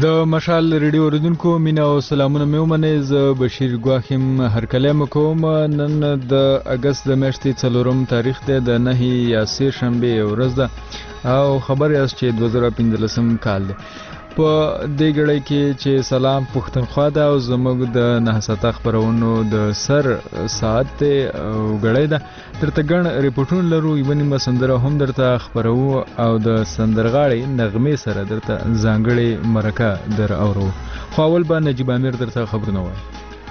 د مشال ریډیو اوریدونکو مینه او سلامونه مې ومنئ. زه بشیر ګواښ یم هرکلی مو کوم. نن د اګست د میاشتې 4 تاریخ دی، د 9 یا سه شنبې ورځ ده او خبر یاست چې 2015 کال دی. په دې ګړۍ کې چې سلام پښتونخوا ده او زموږ د 9 خپرونو د سر ساعت دی او ګړۍ ده. درته ګڼ ریپورټونه لرو، یوه نیمه سندره هم درته خپرو او د سندرغاړې نغمې سره درته ځانګړې مرکه در اورو. خو اول به نجیب امیر درته خبرونه وایي.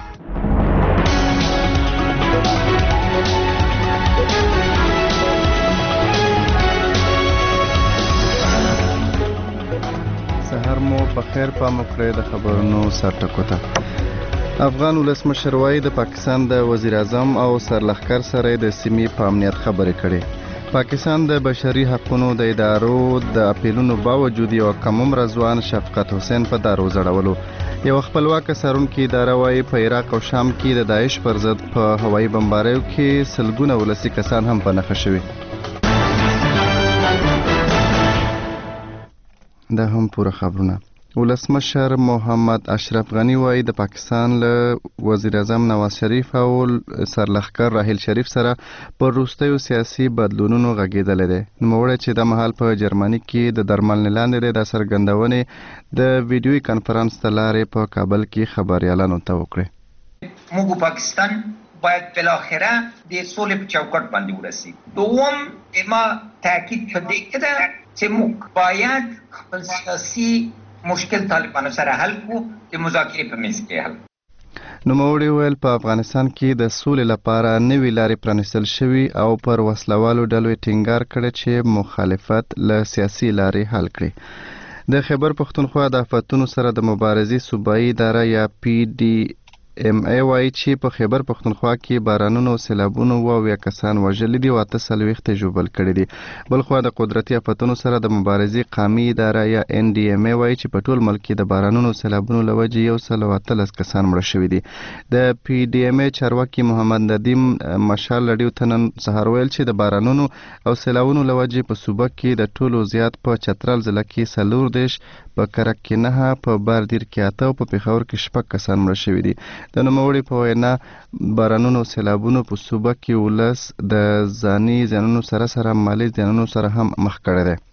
بخیر پام وکړئ د خبرونو سرټکو ته. افغان ولسمشر وایي د پاکستان د وزیر اعظم او سرلښکر سره د سیمې په امنیت خبرې کړي. پاکستان د بشري حقوقو د ادارو د اپیلونو باوجود یو کم عمره ځوان شفقت حسین په دار وځړولو. یو خپلواکه څارونکې اداره وایي په عراق او شام کې د داعش پر ضد په هوایي بمباریو کې سلګونه ولسي کسان هم په نښه شوي. دا هم پوره خبرونه. ولسمشر محمد اشرف غنی وایي د پاکستان له وزیر اعظم نواز شریف او سرلښکر راحیل شریف سره پر وروستیو سیاسي بدلونونو غږېدلی دی. نوموړی چې د مهال په جرمني کې د درملنې لاندې دی، د څرګندونې د ویډیوي کنفرانس له لارې په کابل کې خبریالانو ته وکړې. موږ پاکستان باید بالاخره د سولې په چوکاټ باندې ورسیږو. دوم ما تاکید کړی ده چې موږ باید خپل سیاسي مشکل طالبانو سره حل کو، د مذاکرې په میز کې حل. نوموړي ویل په افغانستان کې د سولې لپاره نوې لارې پرانیستل شوي او پر وسلوالو ډلو ټینګار کړی چې مخالفت له سیاسي لارې حل کړي. د خیبر پښتونخوا د آفتونو سره د مبارزې صوبایي اداره یا PDMA وایي چې په خیبر پښتونخوا کې بارانونو او سیلابونو 28 کسان وژلي دي او 48 ژوبل کړي دي. بلخوا د قدرتي آفتونو سره د مبارزې قامي اداره یا NDMA وایي چې په ټول ملک کې د بارانونو او سیلابونو له وجې 113 کسان مړه شوي دي. د PDMA چارواکي محمد ندیم مشال رادیو ته نن سهار ویل چې د بارانونو او سیلابونو له وجې په صوبه کې د ټولو زیات په چترال ضلع کې 40، په کرک کې 9، په باردیر کې 8 او په پېښور کې 6 کسان مړه شوي دي. د نوموړي په وینا بارانونو او سیلابونو په صوبه کې ولس د ځاني زیانونو سره مالي زیانونو سره هم مخ کړی دی.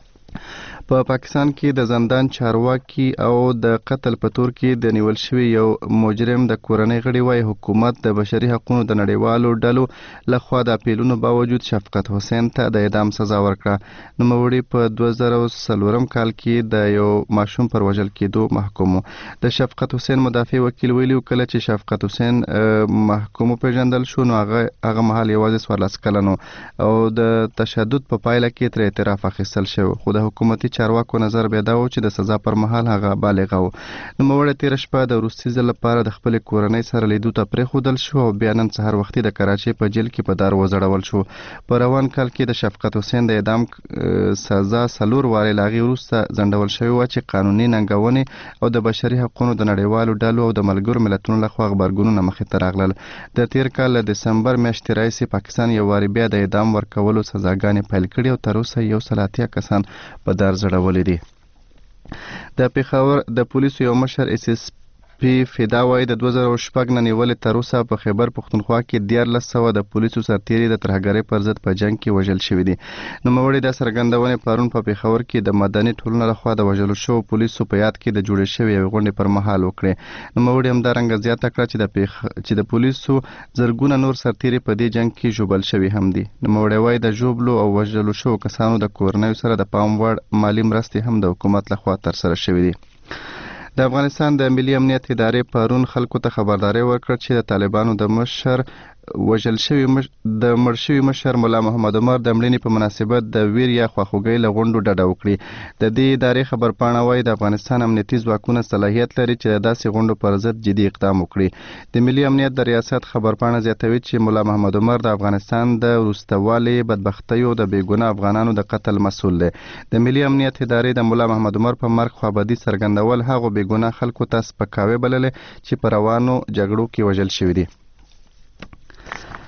په پاکستان کې د زندان چارواکي او د قتل په تور کې د نیول شوي یو مجرم د کورنۍ غړي وایي حکومت د بشري حقوقو د نړیوالو ډلو لخوا د اپیلونو باوجود شفقت حسین ته د اعدام سزا ورکړه. نوموړي په 2004 کال کې د یو ماشوم پر وژل کېدو محکوم و. د شفقت حسین مدافع وکیل ویلي کله چې شفقت حسین محکوم پیژندل شو نو هغه مهال یوازې 14 کلن او د تشدد په پایله کې تر اعتراف اخیستل شوی، خو د حکومتي چارواکو نظر بیا دا و چې د سزا پر مهال هغه بالغ و. نوموړی تېره شپه د وروستي ځل لپاره د خپلې کورنۍ سره لیدو ته پرېښودل شو او بیا نن سهار وختي د کراچۍ په جیل کې په دار وځړول شو. په روان کال کې د شفقت حسین د اعدام سزا 4 وارې له هغې وروسته ځنډول شوې وه چې قانوني ننګونې او د بشري حقوقو د نړیوالو ډلو او د ملګرو ملتونو لخوا غبرګونونه مخې ته راغلل. د تېر کال له دسمبر میاشتې راهیسې پاکستان یو وارې بیا د اعدام ورکولو سزاګانې پیل کړي او تر اوسه 180 کسان په دار ځړولي دي. د پېښور د پولیسو یو مشر SSP فدا وایي د 2006 نه نیولې تر اوسه په خیبر پښتونخوا کې 1400 د پولیسو سرتیري د ترهګرۍ پر ضد په جنګ کې وژل شوي دي. نوموړي دا څرګندونې پرون په پېښور کې د مدني ټولنو لخوا د وژلو شوو پولیسو په یاد کې د جوړې شوې یوې غونډې پر مهال وکړې. نوموړي همدارنګه زیاته کړه چې د پولیسو زرګونه نور سرتیري په دې جنګ کې ژوبل شوي هم دي. نوموړي وایي د ژوبلو او وژلو شوو کسانو د کورنیو سره د پام وړ مالي مرستې هم د حکومت لخوا ترسره شوي دي. د افغانستان د ملي امنیت ادارې پرون خلکو ته خبرداری ورکړه چې د طالبانو د مړ شوي مشر ملا محمد عمر د مړینې په مناسبت د ویر یا خواخوږۍ له غونډو ډډه وکړي. د دې ادارې خبرپاڼه وایي د افغانستان امنیتي ځواکونه صلاحیت لري چې د داسې غونډو پر ضد جدي اقدام وکړي. د ملي امنیت د ریاست خبرپاڼه زیاتوي چې ملا محمد عمر د افغانستان د وروستوالي بدبختیو د بېګناه افغانانو د قتل مسؤل دی. د ملي امنیت ادارې د ملا محمد عمر په مرګ خوابدي څرګندول هغو بېګناه خلکو ته سپکاوی بللی چې په روانو جګړو کې وژل شوي دي.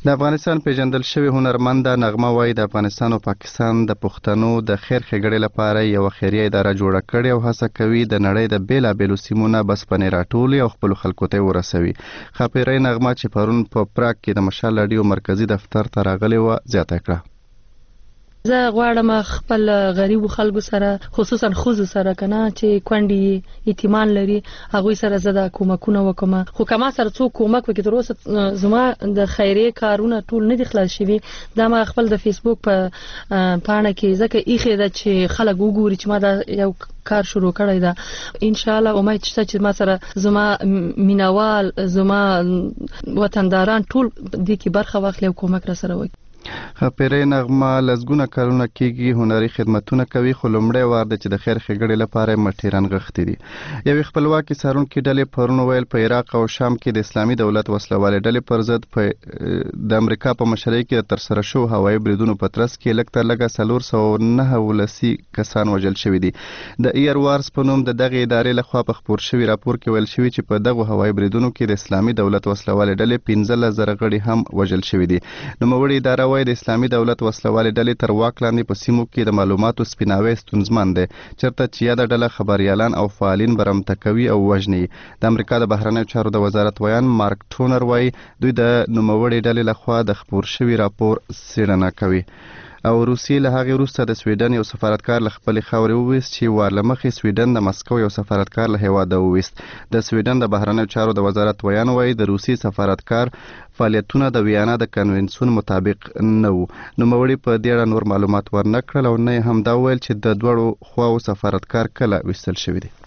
د افغانستان پیژندل شوی هنرمنده نغمه وایي د افغانستان او پاکستان د پښتنو د خیر ښېګړې لپاره یوه خیریه اداره جوړه کړې او هڅه کوي د نړۍ د بیلابیلو سیمو نه بسپنې راټولي او خپلو خلکو ته ورسوي. ښاپیرۍ نغمه چې پرون په پراګ کې د مشال راډیو مرکزي دفتر ته راغلې وه زیاته کړه. زه غواړم خپل غریبو خلکو سره خصوصا خوځو سره کنه چې کونډي یتیمان لري هغه سره زه د کومکونه وکم خو کما سره څوک کومک وکړي تر اوسه زما د خیریه کارونه ټول نه دي خلاص شوي. دا ما خپل د فیسبوک په پاڼه کې ځکه ایخه ده چې خلک وګوري چې ما دا یو کار شروع کړی ده. ان شاء الله امید شته چې ما سره زما مینوال زما وطنداران ټول د کی برخه واخلي او کومک را سره وکړي. ښاپیرۍ نغمه لسګونه کلونه کېږي هنري خدمتونه کوي خو لومړی وار دی چې د خیر ښېګړې لپاره مټې رانغښتې دي. یوې خپلواکي څارونکي ډلې پرون ویل په عراق او شام کې د اسلامي دولت وسلوالې ډلې پر ضد د امریکا په مشرۍ کې د ترسره شوو هوایي بریدونو په ترڅ کې لږ تر لږه 419 کسان وژل شوي دي. د ایر وارز په نوم د دغې ادارې لخوا په خپور شوي راپور کې ویل شوي چې په دغو هوایي بریدونو کې د اسلامي دولت وسلوالې ډلې 15,000 غړي هم وژل شوي دي. نوموړې اداره د اسلامي دولت وسلوالې ډلې تر واک لاندې په سیمو کې د معلوماتو سپیناوی ستونزمن دی چېرته چې یاده ډله خبریالان او فعالین برمته کوي او وژني. د امریکا د بهرنیو چارو د وزارت ویان مارک ټونر وایي دوی د نوموړې ډلې لخوا د خپور شوي راپور څېړنه کوي. او روسیې له هغې وروسته د سویډن یو سفارتکار له خپلې خاورې وویست چې وار له مخې سویډن د مسکو یو سفارتکار له هیواده وویست. د سویډن د بهرنیو چارو د وزارت ویان وایي د روسي سفارتکار فعالیتونه د ویانا د کنونسیون مطابق نه وو. نوموړي په دې اړه نور معلومات ورنه کړل او نه یې هم دا وویل چې د دواړو خواو سفارتکار کله ویستل شوی دی.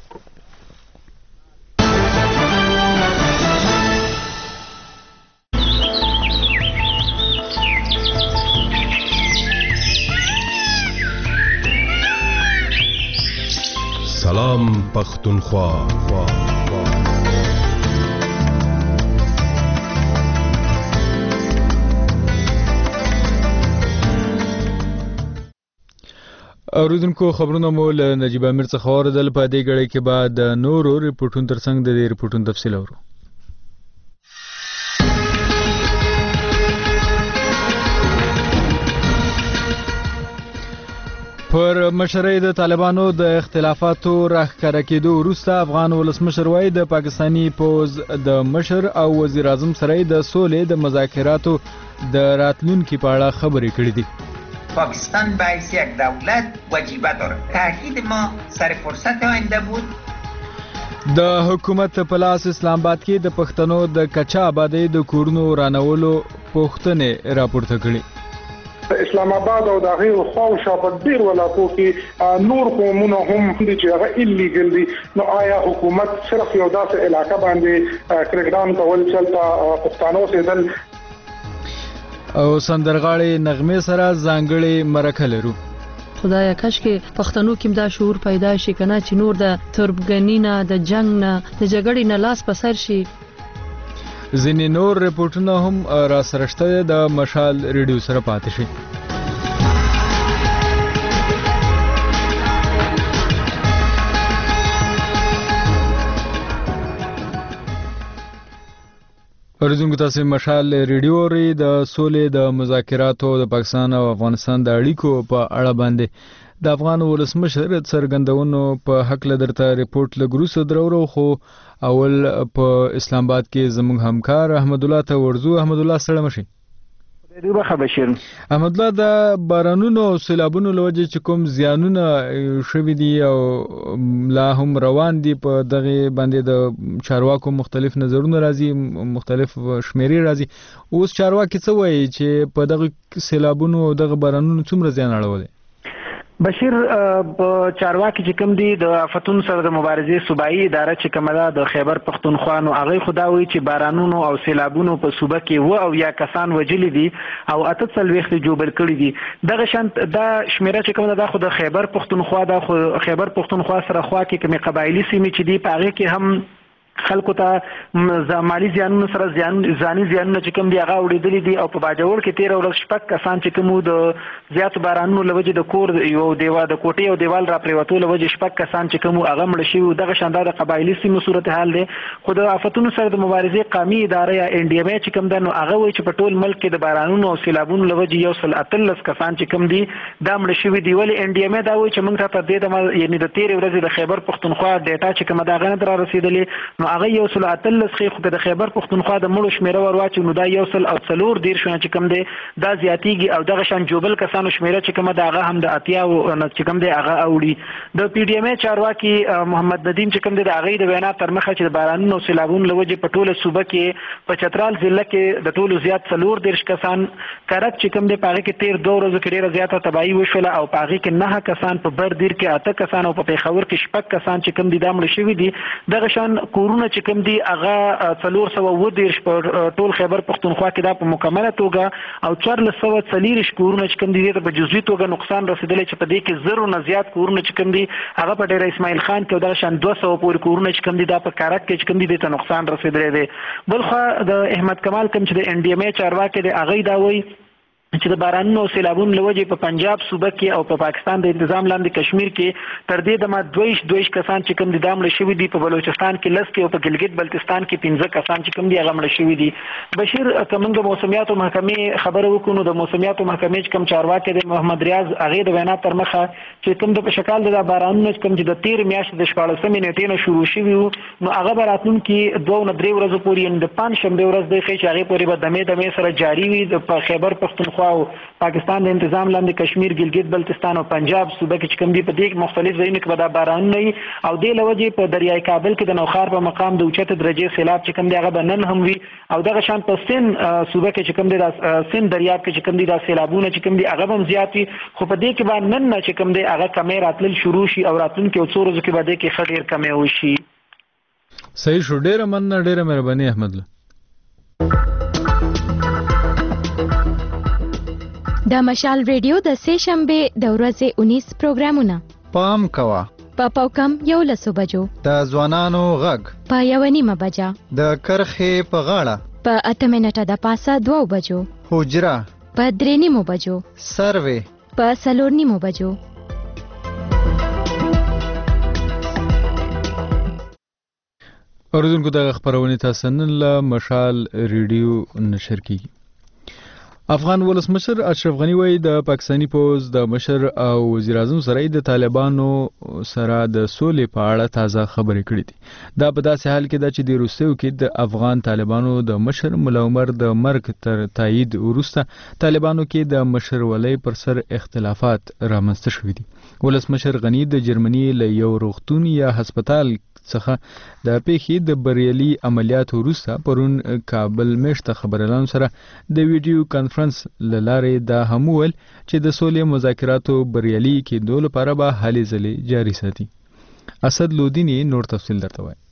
سلام پختونخوا. اوریدونکو خبرونه مو له نجیب امیر څخه اوریدل. په دې غړي کې بعد نورو ریپورتونو ترڅنګ د دې ریپورتونو تفصیل اورو. پر مشرۍ د طالبانو د اختلافاتو راښکاره کېدو وروسته افغان ولسمشر وایي د پاکستاني پوځ د مشر او وزیر اعظم سره د سولې د مذاکراتو د راتلونکي په اړه خبرې کړې دي. پاکستان به حیث یک دولت وجیبه دارد. تاکید ما سر فرصت آینده بود. د حکومت په لاس اسلام آباد کې د پښتنو د کچا آبادۍ د کورونو رانولو پوښتنې راپورته کړي. اسلام آباد او د غیر خواو شاپه ډیر ولاتو کې نور قومونه هم دي چې هغه ایلیګل دي. نو آیا حکومت صرف یو داسې علاقه باندې کرکډان کول چلته پښتانو سیدل او سندرغاړي نغمه سره ځانګړي مرکه لرو. خدایا کاش کې پښتنو کې دا شعور پیدا شي کنه چې نور د تربګنی نه د جنگ نه د جګړې نه لاس په سر شي. ځینې نور ریپورتونه هم را سره شته د مشال ریډیو سره پاتې شي. اوریدونکو تاسو مشال ریډیو ری د سولې د مذاکراتو د پاکستان او افغانستان د اړیکو په اړه باندې د افغان ولسمشر څرګندونو په حق له درته ریپورت لګروسه درورو خو اول په اسلام آباد کې زموږ همکار احمد الله ته ورزو. احمد الله سره مشي. ډیره بشیر احمد الله د بارانونو او سیلابونو لوجه چې کوم زیانونه شوي دي او لا هم روان دي په دغه باندې د چارواکو مختلف نظرونه راځي مختلف شمیرې راځي. اوس چارواکي څه وایي چې په دغه سیلابونو او دغه بارانونو څومره زیان اړولی؟ بشیر چارواکي چې کوم دي د آفتونو سره د مبارزې صوبایي اداره چې کومه ده د خیبر پښتونخوا نو هغه خدا وایي چې بارانونو او سیلابونو په صوبه کې و او یا کسان وجلی دي او 48 جوبل کړي دي. دغه شانت دا شمیره چې کومه ده خو د خیبر پښتونخوا د خیبر پښتونخوا سره خوا کې کومه قبایلی سیمې چې دي په هغه کې هم خلکو ته مالی زیانونو سره ځاني زیانونه چې کوم دي هغه اورېدلي دي او په باجوړ کې 13 ورځ شپږ کسان چې کوم د زیاتو بارانونو له وجې د کور یو د کوټې او دیوال را پریوتو له وجې شپږ کسان چې کوم هغه مړه شوي دغه شاندار قبایلي سیمو صورتحال دی خو د آفتونو سره د مبارزې قومي اداره یا NDMA چې کوم ده نو هغه وایي چې په ټول ملک کې د بارانونو او سیلابونو له وجې 118 کسان چې کوم دي دا مړه شوي دي ولې NDMA دا وایي چې موږ ته په دې یعنی د 13 ورځې د خیبر پښتونخوا ډیټا چې کومه دا غنه را رسیدلې نو هغه 113 خو د خیبر پښتونخوا د مړو شمیره ورواچو نو دا 114 شونه چې کوم دی دا زیاتیږي او دغه شان جوبل کسانو شمیره چې کومه دا هغه هم د اتیا او چې کوم دی هغه اوړي د PDMA چارواکي محمد ندیم چې کوم دی د هغه د وینا تر مخه چې د بارانونو او سیلابونو لوجه په ټوله صوبه کې په چترال ضلع کې د ټولو زیات 14 کسان کرک چې کوم دی پاره کې 13 ورځې کې ډیره زیاته تباہي وشوله او پاره کې 9 کسان په بردیر کې 8 کسان او په پیښور کې 6 کسان چې کوم دی د مړ شوي دي دغه شان کورونه چې کوم دی هغه 410 په ټول خیبر پښتونخوا کې دا په مکمله توګه او 440 کورونه چې کوم دي په جزئي توګه نقصان رسیدلی چې په دې کې زرو نه زیات کورونه چې کوم دي هغه په ډیر اسماعیل خان کې دا شان 200 پورې کورونه چې کوم دي دا په کارک کې چې کوم دي ته نقصان رسیدلی دی بل خو د احمد کمال کوم چې د NDMA چارواکي دی هغه دا وایي چې د بارانونو او سیلابونو له وجې په پنجاب صوبه کې او په پاکستان د انتظام لاندې کشمیر کې تر دې دمه 22 کسان چې کوم دي دا مړه شوي دي په بلوچستان کې 10 کې او په ګلګت بلتستان کې 15 کسان چې کوم دي هغه مړه شوي دي بشیر کومنګ د موسمیاتو محکمې خبره وکړو د موسمیاتو محکمې چې کوم چارواکي دی محمد ریاض هغه د وینا تر مخه چې کوم د په شکل د بارانونو کوم چې د 13 میاشتې د 14 نیټې نه شروع شوي نو هغه براتونکو 2 نه 3 ورځې پورې د 5 شنبه ورځ د خې چې هغه پورې به دمه سره جاری وي د خیبر پښتونخوا او پاکستان د انتظام لاندې کشمیر ګلګت بلتستان او پنجاب صوبه کې کوم دي په دې مختلف ځایونو کې به باران نه او د لوجې په دریای کابل کې د نوخار په مقام د اوچته درجه سیلاب چې کوم دی هغه نن هم وي او دغه شان په سن صوبه کې چې کوم دی د سن دریاب کې چې کوم دي د سیلابونه چې کوم دي هغه هم زیات وي خو په دې کې به نن چې کوم دی هغه کمې راتلل شروع شي او راتلونکي 2 ورځې کې به دې کې خډیر کمې وشي صحیح شو ډیره مننه ډیره مهرباني احمد الله د مشال ریډیو د سه شنبه د ورځې 19 پروګرامونه پام کوا په کم 11 بجو د ځوانانو غږ په 1:30 بجا د کرخې په غاړه په 8 منټه د پاسه 2 بجو حجره په 3:30 بجو سروې په 4:30 بجو اوریدونکو دغه خبرونه تاسو نن له مشال ریډیو نشر کیږي افغان ولسمشر اشرف غنی وایي د پاکستانی پوز د مشر او وزیر اعظم سره د طالبانو سره د سولې په اړه تازه خبرې کړې دي دا په داسې حال کې ده چې د روسیو کې د افغان طالبانو د مشر مولا عمر د مرګ تر تایید وروسته طالبانو کې د مشرولۍ پر سر اختلافات رامنځته شوي دي ولسمشر غنی د جرمني له یو روغتون یا هسپتال څخه د پیښې د بریالي عملیات وروسته پرون کابل مشته خبريالانو سره د ویډیو کانفرنس لاره د همول چې د سولې مذاکراتو بریالي کېدو لپاره به هلې ځلې جاري ساتي اسد لودینی نور تفصیل درته وایي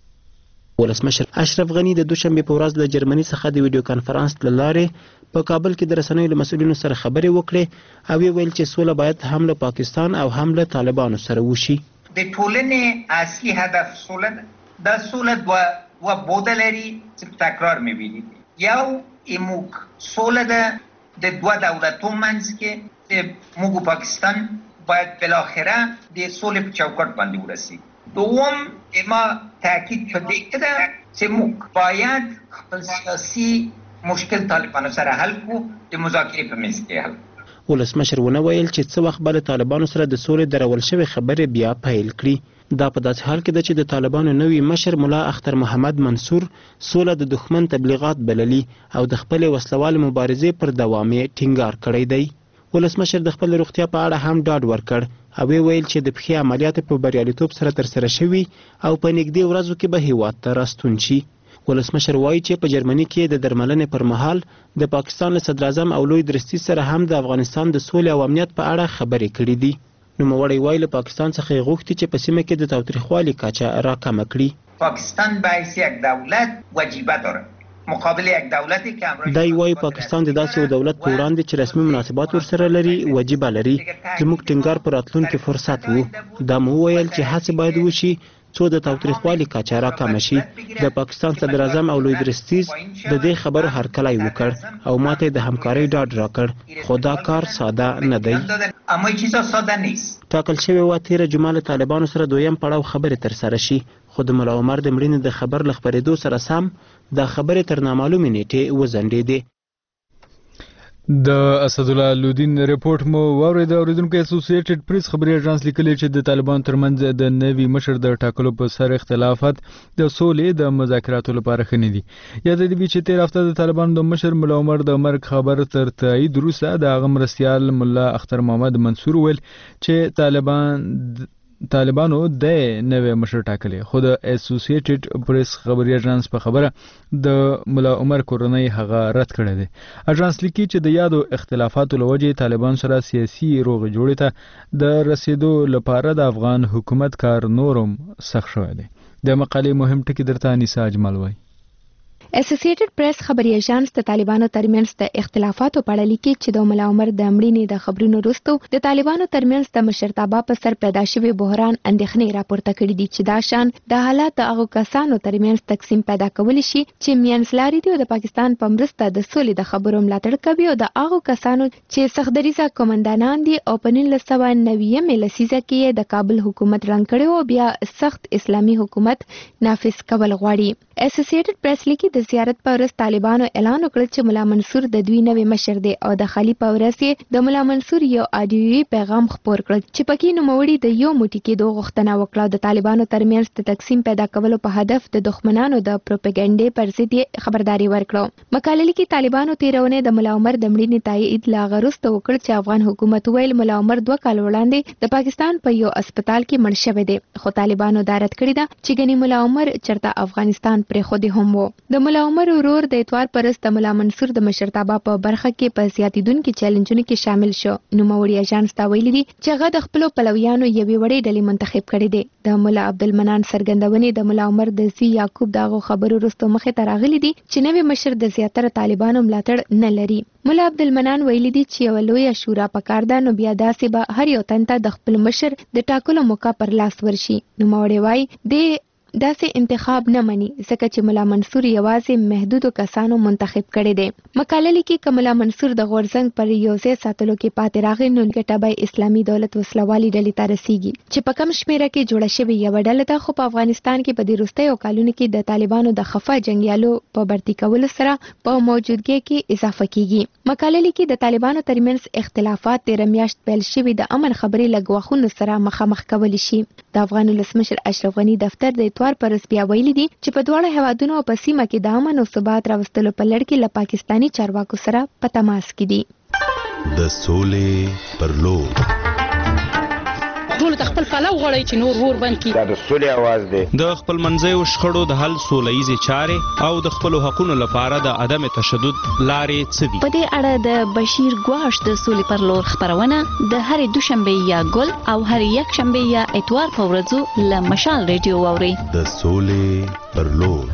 ولسمشر اشرف غنی د دوشنبه په ورځ له جرمني څخه د ویډیو کانفرنس لاره په کابل کې د رسنیو له مسؤلینو سره خبرې وکړې او ویل چې سوله باید هم له پاکستان او هم له طالبانو سره وشي د ټولنې اصلي هدف سوله ده د سوله و بوده لري چې تکرار می‌بینید یو ایموک سوله ده د دوه دولتو منځ کې چې موږ پاکستان باید بالاخره د سولې په چوکاټ باندې ورسیږو دوم اما تاکید شده ده چې موږ باید خپل سیاسي مشکل طالبانو سره حل کړو د مذاکرې په میز کې حل ولسمشر ونه ویل چې څه وخت به طالبانو سره د سولې درول شوی خبرې بیا پیل کړي دا په داسې حال کې ده چې د طالبانو نوی مشر مولا اختر محمد منصور سوله د دښمن تبلیغات بللي او د خپل وسلوال مبارزې پر دوام ټینګار کړی دی ولسمشر د خپل روغتیا په اړه هم ډاډ ورکړ او ویل چې د پخې عملیات په بریالیتوب سره ترسره شوي او په نږدې ورځو کې به هیواد ته راستون شي ولسمشر وایي چې په جرمني کې د درملنې پر مهال د پاکستان له صدر اعظم او لوی درستي سره هم د افغانستان د سولې او امنیت په اړه خبرې کړې دي نوموړی وایي له پاکستان څخه غوښتي چې په سیمه کې د تاوتریخوالي کچه راکمه کړي پاکستان به یک دولت وجیبه داره مقابل یک دولتی که امروز دای وایي پاکستان د داسې یو دولت په وړاندې چې رسمي مناسبات ورسره لري وجیبه لري زموږ ټینګار پر راتلونکي فرصت وو دا مو ویل چې هڅه باید وشي څو د تاوتریخوالي کچه راکمه شي. د پاکستان صدر اعظم او لوی درستیز د دې خبرو هرکلی وکړ او ماته د همکارۍ ډاډ راکړ، خو دا کار ساده نه دی. ټاکل شوې وه تېره جمعه له طالبانو سره دویم پړاو خبرې ترسره شي، خو د ملا عمر د مړینې د خبر له خپرېدو سره سم دا خبرې تر نامعلومې نیټې وځنډېدې. د اسدالله لودین رپورټ مو واورید. اوریدونکو اسوسییټډ پریس خبري اژانس لیکلی چې د طالبان ترمنځ د نوي مشر د ټاکلو په سر اختلافات د سولې د مذاکراتو لپاره ښه نه دي. یاد دې چې تیر هفته د طالبان د مشر ملا عمر د مرګ خبر تر تایید وروسته د هغه مرستیال ملا اختر محمد منصور ویل چې طالبانو د نوې مشر ټاکلې، خو د اسوسییټډ پریس خبري اژانس په خبره د ملا عمر کورنۍ هغه رد کړی دی. اژانس لیکي چې د یادو اختلافاتو له وجې طالبان سره سیاسي روغې جوړې ته د رسیدو لپاره د افغان حکومت کار نورم سخت شوی دی. د مقالې مهم ټکي درته انیسا اجمل وایي. اسوسییټډ پریس خبري اژانس د طالبانو ترمنځ د اختلافاتو په اړه لیکي چې د ملا عمر د مړینې د خبرونو وروسته د طالبانو ترمنځ د مشرتابه په سر پیدا شوی بحران اندېښنې راپورته کړې دي چې دا شان د حالات د هغو کسانو ترمنځ تقسیم پیدا کولی شي چې منځلاري دي او د پاکستان په مرسته د سولې د خبرو ملاتړ کوي، او د هغو کسانو چې سختدریځه قومندانان دي او په 1990 لسیزه کې د کابل حکومت رنګ کړی او بیا سخت اسلامي حکومت نافذ کول غواړي. اسوسییټډ پریس لیکي د زیارت په ورځ طالبانو اعلان وکړ چې ملا منصور د دوی نوی مشر دی او د خالی په ورځ یې د ملا منصور یو آډیوي پیغام خپور کړ چې پکې نوموړي د یو موټی کېدو غوښتنه وکړه. د طالبانو ترمنځ د تقسیم پیدا کولو په هدف د دښمنانو د پروپاګاندا پر ضد خبرداري ورکړه. مقاله لیکي طالبانو تیرونه د ملا عمر د مړینې تایید لا غرسته وکړ چې افغان حکومت ویل ملا عمر 2 کال وړاندې د پاکستان په یو هسپتال کې مړ شوی دی، خو طالبانو دا رد کړی ده چې ګنې ملا عمر چرته افغانستان پرې خو هم وو. د ملا عمر ورور د اتوار پرست ملا منصور د مشرتابه په برخه کې په زیاتیدونکو چیلنجونو کې شامل شو. نوموړي اژانس ته ویلي دي چې هغه د خپل پلویانو یوې وړې ډلې منتخب کړي دي. د ملا عبدالمنان سرګندونې د ملا عمر د زوی یعقوب دغه خبرو وروسته مخې ته راغلي دي چې نوی مشر د زیاتره طالبانو ملاتړ نه لري. ملا عبدالمنان ویلي دي چې یو لوی شورا پکار ده، نو بیا داسې به هر یو تن ته د خپل مشر د ټاکلو موقع پر لاس ورشي. نوموړي وایي د داسې انتخاب نه مني ځکه چې ملا منصور یوازې محدودو کسانو منتخب کړي دي. مقاله لیکي چې ملا منصور د غورزنګ پر یو ځای ساتلو کې پاتې راغی نو ګټه به اسلامي دولت وسلوالي ډلې ته رسیږي چې په کم شمیره کې جوړه شوې یو ډله ده، خو په افغانستان کې په دې وروستیو کلونو کې د طالبانو د خفه جنگیالو په برتي کولو سره په موجودګۍ کې اضافه کیږي. مقاله لیکي د طالبانو ترمنځ اختلافات تیر میاشت پیل شوي د امن خبري لګواخونو سره مخامخ کول شي. د افغان ولسمشر اشرف غنی دفتر د اتوار پر بیا ویلي دي چې په دواړو هیوادونو په سیمه کې د امن او ثبات راوستلو په لړ کې له پاکستاني چارواکو سره په تماس کې دي. د سولې پر لور ټول خپل پلو غړی چې نور ور بند کی. دا د سولې आवाज دی. د خپل منځیو شخړو د حل سولهیزې چارې او د خپل حقوقو لپاره د عدم تشدد لارې څه دي. په دې اړه د بشیر ګواش د سولې پر لور خبرونه د هرې دوشنبه یا ګل او هرې یک شنبه یا اتوار په ورځو له مشال ریډیو واوري. د سولې پر لور.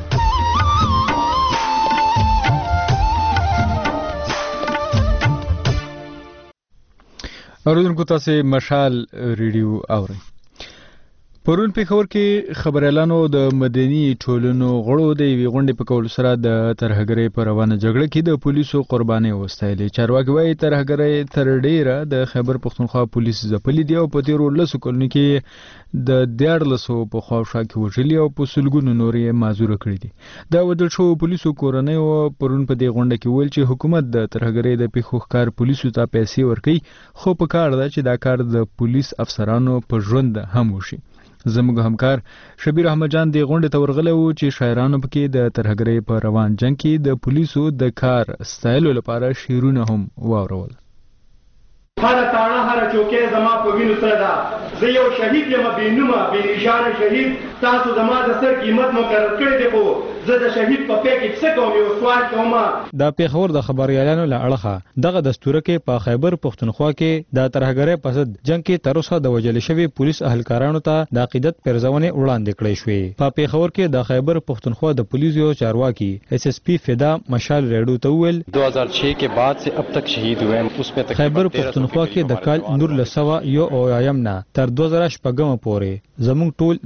اوریدونکو تاسو مشال ریډیو اورئ. پرون پېښور کې خبريالانو د مدني ټولنو غړو د یوې غونډې په کولو سره د ترهګرۍ په روانه جګړه کې د پولیسو قربانۍ وستایلې. چارواکي وایي ترهګرۍ تر ډیره د خیبر پښتونخوا پولیس ځپلي دي او په تیرو 10 کلونو کې د 1400 په خواوشا کې وژلي او په سلګونو نورې معذوره کړي دي. دا وژل شوو پولیسو کورنۍ پرون په دې غونډه کې ویل چې حکومت د ترهګرۍ د پیښو ښکار پولیسو ته پیسې ورکوي، خو په کار ده چې دا کار د پولیس افسرانو په ژوند هم وشي. زموږ همکار شبیر احمد جان د غونډې ته ورغلی و چې شاعرانو پکې د ترهګرۍ په روان جنگ کې د پولیسو د کار ستایلو لپاره شعرونه هم واورول. هر تاڼه هر چوکۍ زما په وینو سره ده، زه یو شهید یم بې نومه بې نشانه شهید، تاسو زما د سر قیمت مقرر کړی دی خو زه د شهید په پې کې څه کوم یو سوال کوم. د پیښور د خبريالانو له اړخه دغه دستور کې په خیبر پښتونخوا کې د ترهګرۍ په ضد جنگ کې تر اوسه د وژل شوي پولیس اهلکارانو ته د عقیدت پرځونې وړاندې کړې شوې. په پیښور کې د خیبر پختونخوا د پولیسو چارواکي SSP فدا مشال ریډو ته ویل 2006 के बाद से अब तक शहीद हुए हैं उसमें خیبر پختونخوا کې د کال نور لسوا یو اویایم نه تر 2014 پورې زموږ ټول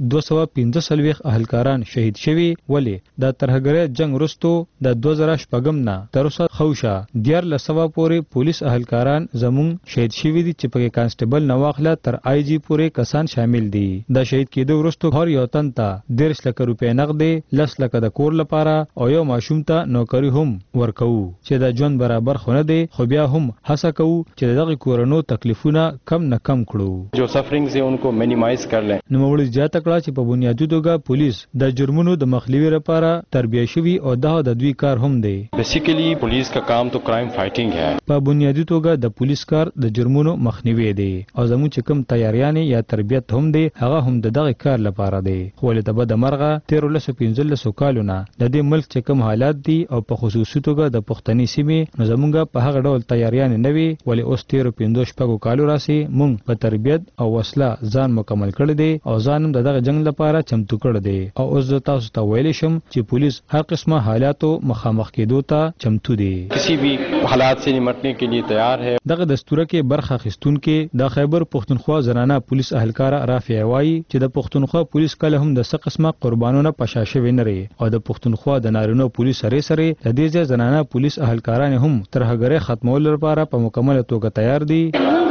215 اهلکاران شهید شوي. ولی د ترهګرۍ جنگ وروسته د 2014 نه تر اوسه خوشا ډیر لسوا پورې پولیس اهلکاران زموږ شهید شوي دي چې په کانسټیبل نواخله تر IG پورې کسان شامل دي. د شهید کېدو وروسته هر یو تن ته 10 لک روپۍ نغدې 10 لک د کور لپاره او یو ماشوم ته نوکری هم ورکو چې د ژوند برابر خونه دي. خو بیا هم هڅه کوو چې دغه کورونو تکلیفونه کم نه کم کړو جو سفرینګ سے انکو مینیمایز کر لیں. نو وړي زیاته کړه چې په بنیادی توګه پولیس د جرمونو د مخنیوي لپاره تربیه شوي او د دوی کار هم دی. بیسیکلی پولیس کا کام تو کرائم فائټینګ ہے. په بنیادی توګه د پولیس کار د جرمونو مخنیوي دی او زموږ چې کوم تیاریانې یا تربیت هم دی هغه هم دغه کار لپاره دی. خو له تبه د مرغه 1315 کالونه د دې ملک چې کوم حالات دي او په خصوصي توګه د پښتني سیمې نو زمونږ په هغه ډول تیاریانې نه وي. ولې اوس 1315 کالو راسي مونږ په تربیت او وسله ځان مکمل کړی دی او ځان هم دغه جنگ لپاره چمتو کړی دی. او اوس زه تاسو ته ویلی شم چې پولیس هر قسمه حالاتو مخامخ کېدو ته چمتو دی. کسی بھی حالات سے نمٹنے کے لیے تیار ہے. دغه دستور کې برخه اخیستونکو د خیبر پښتونخوا زنانه پولیس اهلکار رافع وایي چې د پښتونخوا پولیس کله هم د څه قسمه قربانونه پشا شوی نه لري او د پښتونخوا د نارینو پولیس سره د دې زنانه پولیس اهلکاران هم ترهګرۍ ختمولو لپاره په مکمل توګه تیار دي.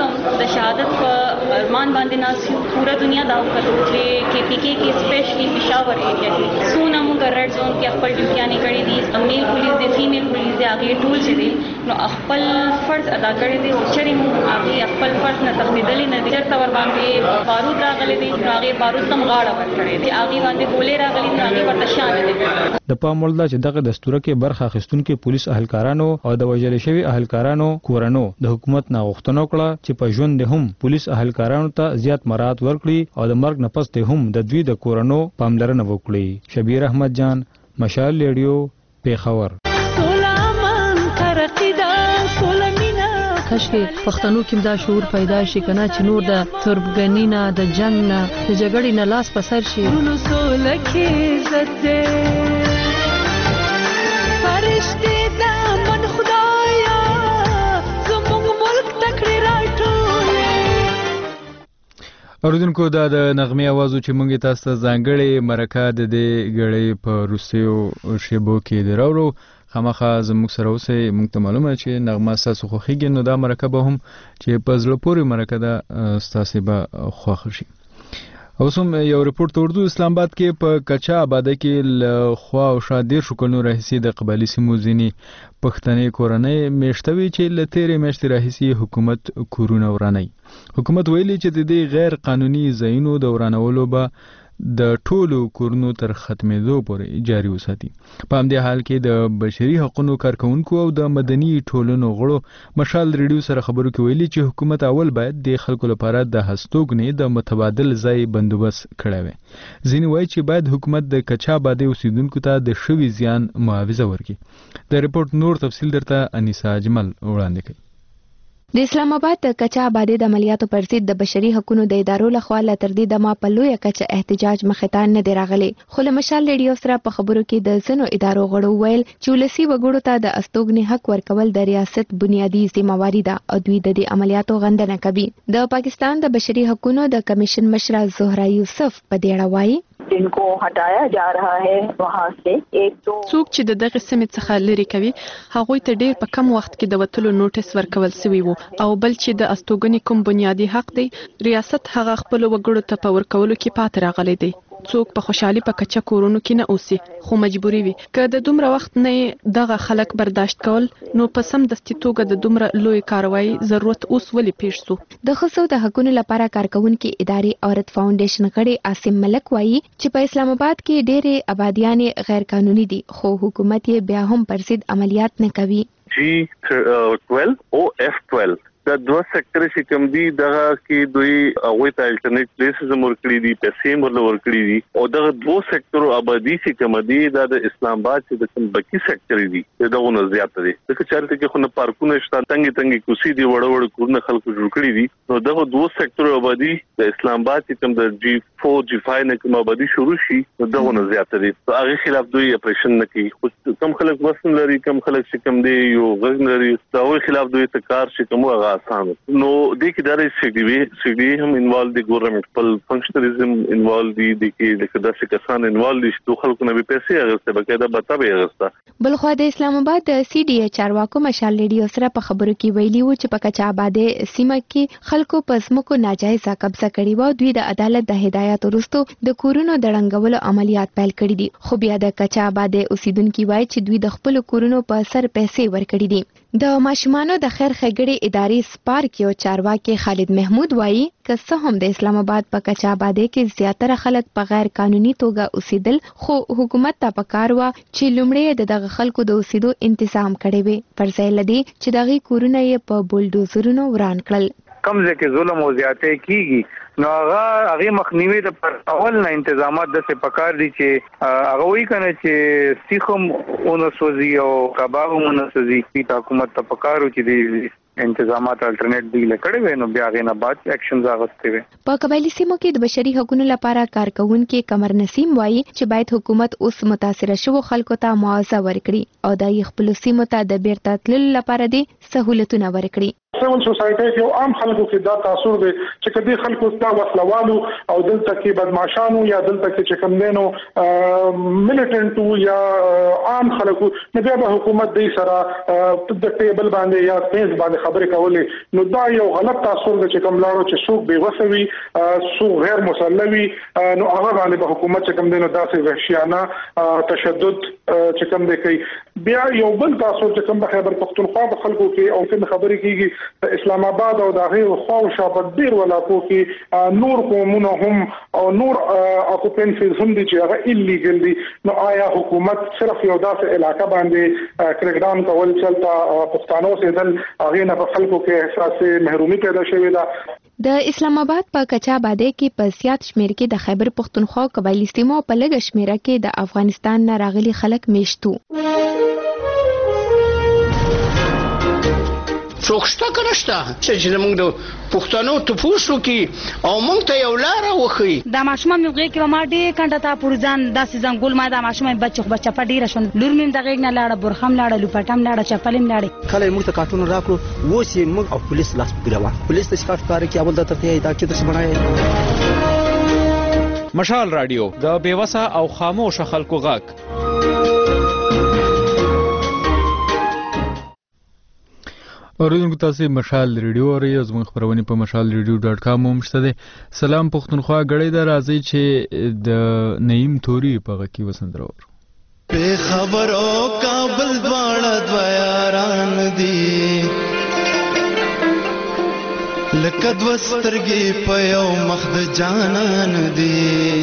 د شهادت په ارمان باندې ناسیو پورا دنیا دا وکړو چې KPK کې سپیشلی پېښور ایریا کې سونه موږ ریډ زون کې خپل ډیوټیانې کړې دي. میل پولیس د فیمیل پولیس د هغې ټول چې دی نو خپل فرض ادا کړی دی. چېرې موږ هغې خپل فرض نه تښتېدلې نه دي. چېرته ور باندې بارود راغلی دی نو هغې بارود ته غاړه ورکړې دي. هغې باندې ګولې راغلي نو هغې ورته شا نه دی کړی. د پام وړ ده چې دغه دستوره کې برخه اخیستونکو پولیس اهلکارانو او د وژل شوي اهلکارانو کورنو د حکومت نه غوښتنه وکړه چې په ژوند هم پولیس اهلکارانو ته زیات مراعات ورکړي او د مرګ نه پس هم د دوی د کورنو پاملرنه وکړي. شبیر احمد جان، مشال ریډیو، پیښور. کاش کې پښتنو کې دا شعور پیدا شي کنه چې نور د تربګنی نه د جنگ نه د جګړې نه لاس په سر شي. ورونو سوله کې عزت دې فرشتې د من خدایا زموږ ملک تکړه راټولې. اوریدونکو دا د نغمې आवाज چې مونږ تاسو ته ځانګړې مرکه د دې غړې په روسیو شیبو کې دراوړو. خامخا زموږ سره اوسئ. موږ ته معلومه چې نغمه ستاسو خوښیږي نو دا مرکه به هم چې په زړه پورې مرکه ده ستاسې به خوښه شي. اوس هم یو رپورټ اردو اسلام آباد کې په کچا آباده کې له خوا او شا 13 کلونو راهیسې د قبایلي سیمو ځینې پښتنې کورنۍ میشته وي چې له تېرې میاشتې راهیسې حکومت کورونه ورانوي. حکومت ویلي چې د دې غیر قانوني ځایونو د ورانولو به د ټولو کورونو تر ختمېدو پورې جاري وساتي. په همدې حال کې د بشري حقوقو کارکونکو او د مدني ټولنو غړو مشال ریډیو سره خبرو کې ویلي چې حکومت اول باید د خلکو لپاره د هستوګنې د متبادل ځای بندوبست کړی وي. ځینې وایي چې باید حکومت د کچا آبادۍ اوسیدونکو ته د شوي زیان معاوضه ورکړي. د رپورټ نور تفصیل درته انیسا اجمل وړاندې کوي. د اسلام آباد د کچا آبادی د عملیاتو پر ضد د بشري حقوقو د ادارو لخوا له تر دې دمه په لویه کچه احتجاج مخې ته نه دی راغلی. خو له مشال ریډیو سره په خبرو کې د ځینو ادارو غړو ویل چې ولسي وګړو ته د استوګنې حق ورکول د ریاست بنیادی ذمہواری ده او دوی د دې عملیاتو غندنه کوي. د پاکستان د بشري حقوقو د کمیشن مشره زهرا یوسف په دې اړه وایي जिनको हटाया जा रहा है वहाँ से एक तो څوک چې د دغه سیمې څخه لري کوي هغوی ته ډیر په کم وخت کې د وتلو نوټیس ورکول شوی وو او بل چې د استوګنې کوم بنیادی حق دی ریاست هغه خپل وګړو ته په ورکولو کې پاتې راغلی دی. څوک په خوشحالي په کچا کورونو کې نه اوسي خو مجبوري وي که د دومره وخت نه دغه خلک برداشت کول نو په سم دستي توګه د دومره لوی کاروایی ضرورت اوس ولې پیښ شو. د ښځو د حقوقو لپاره کارکونکي ادارې عورت فاونډیشن غړي عاصم ملک وایي چې په اسلام آباد کې ډېرې آبادیانې غیر قانوني دي خو حکومت یې بیا هم پر ضد عملیات نه کوي. G12 او F12 دا دوه سېکټر چې کوم دي دغه کې دوی هغه ته الټرنیټ پلیسز ورکړي دي پیسې ورکړي دي او دغه دوه سېکټر آبادی چې کوم دي د اسلام آباد چې د کوم بکی سېکټر دي دغه نه زیات دي ځکه چارته کې خو نه پارکونه شته تنګي کوسي دي وړ کورونه خلکو جوړ کړی دي نو دغه دوه سېکټر آبادی د اسلام آباد چې کوم د G4 G5 نه کوم آبادی شروع شي نو دغه نه زیات دي هغه خلاف دوی اپریشن نه کوي خو کم خلک وسن لري کم خلک چې کوم دي یو غږ لري دغه خلاف دوی ته کار چې کوم هغه آسان نو د کې دغه سی ډي هم انوالو دي ګورنمنت په فنکشنالیزم انوالو دي د کې داسې کسان انوالو دي چې خلکو نه به پیسې اغسته بقاعده بتابه اغسته بلخو د اسلام آباد د سی ډي چارواکو مشال ریډیو سره په خبرو کې ویلي و چې په کچا آباد سیمه کې خلکو په سمکو ناجایز قبضه کړی و دوی د عدالت د هدایت وروسته د کورونو د ړنګولو عملیات پیل کړي دي خو بیا د کچا آباد اوسیدونکو وایي چې دوی د خپل کورونو په سر پیسې ورکړي دي د ماشومانو د خیر ښېګړې ادارې سپارک یو چارواکي خالد محمود وایي که څه هم د اسلام آباد په کچا آباد کې زیاتره خلک په غیر قانوني توګه اوسېدل خو حکومت ته پکار و چې لومړی دغه خلکو د اوسېدو تنظیم کړي وي پر ځای لدی چې دغه کورونه یې په بولډوزرونو وران کړل کم ځکه ظلم او زیاتې کیږي نو هغه مخنیوي د پر اول نه تنظیمات د څه پکار دي چې هغه وی کنه چې سیخم اونسوزي او کباب اونسوزي په حکومت ته پکارو چې د انتظامات الټرنیټ دی لکړې وي نو بیا غینه بعد اکشنز اغستې وي په قبایلی سیمو کې د بشري حقوقو لپاره کارکونکو قمر نسیم وایي چې باید حکومت اوس متاثر شوو خلکو ته معاوضه ورکړي او د خپل سیمو ته د بیرته تللو لپاره دي سہولتونه ورکړي سیول سوسایټي کې عام خلکو کې دا تاثر دی چې کدي خلکو ته وسلوالو او دلته کې بدمعشانو یا دلته کې چې کوم دینو ملیټنټو یا عام خلکو نه بیا به حکومت دې سره د ټیبل باندې یا فیس باندې خبرې کولې نو دا یو غلط تاثر دی چې کوم لاړو چې څوک بے وسوي څوک غیر مسلوي نو هغه باندې به حکومت چې کوم دینو داسې وحشیانه تشدد چې کوم دی کوي بیا یو بل تاثر چې کوم خیبر پختونخوا په خلکو کې او کوم خبرې کیږي اسلام آباد او دغه خو شاپ ډیر ولاکو کې نور قومونه هم او نور اکوپنسز هم دي چې هغه ایلیګل دي نو آیا حکومت صرف یو داسې علاقہ باندې کریک ډاون کول چلتا پښتنو سره دل هغه نه په خلکو کې احساس محرومي پیدا شوې ده د اسلام آباد په کچا آباد کې په زیات شمیر کې د خیبر پختونخوا قبایلی سیمو په لږ شمیره کې د افغانستان نه راغلي خلک میشتو څوکشته کنهشته چې موږ د پښتنو ته پوښتنه کی او موږ ته یو لار وخی دا ماشومان موږ کې ما دې کنده ته پورځان داسې ځنګول ما دا ماشومان بچه پډیره شون لور مين دغه نه لاړه برخم لاړه لوپټم لاړه چپلم لاړه کله موږ ته کارټون راکړو ووس یې موږ او پولیس لاس پکړوا پولیس د شکایت کار کې اول د ترته دا چې د سمړای مشال رادیو د بیوسه او خاموش خلکو غاک اوریدونکو تاسو مشال ریډیو اورئ زموږ خبرونه په mashalradio.com هم شته دي سلام پښتونخوا غړې د راځي چې د نعیم توري په غکی وسندرور په خبرو کابل دواړه دویاران دي لکه دوسترګي په یو مخ د جانان دي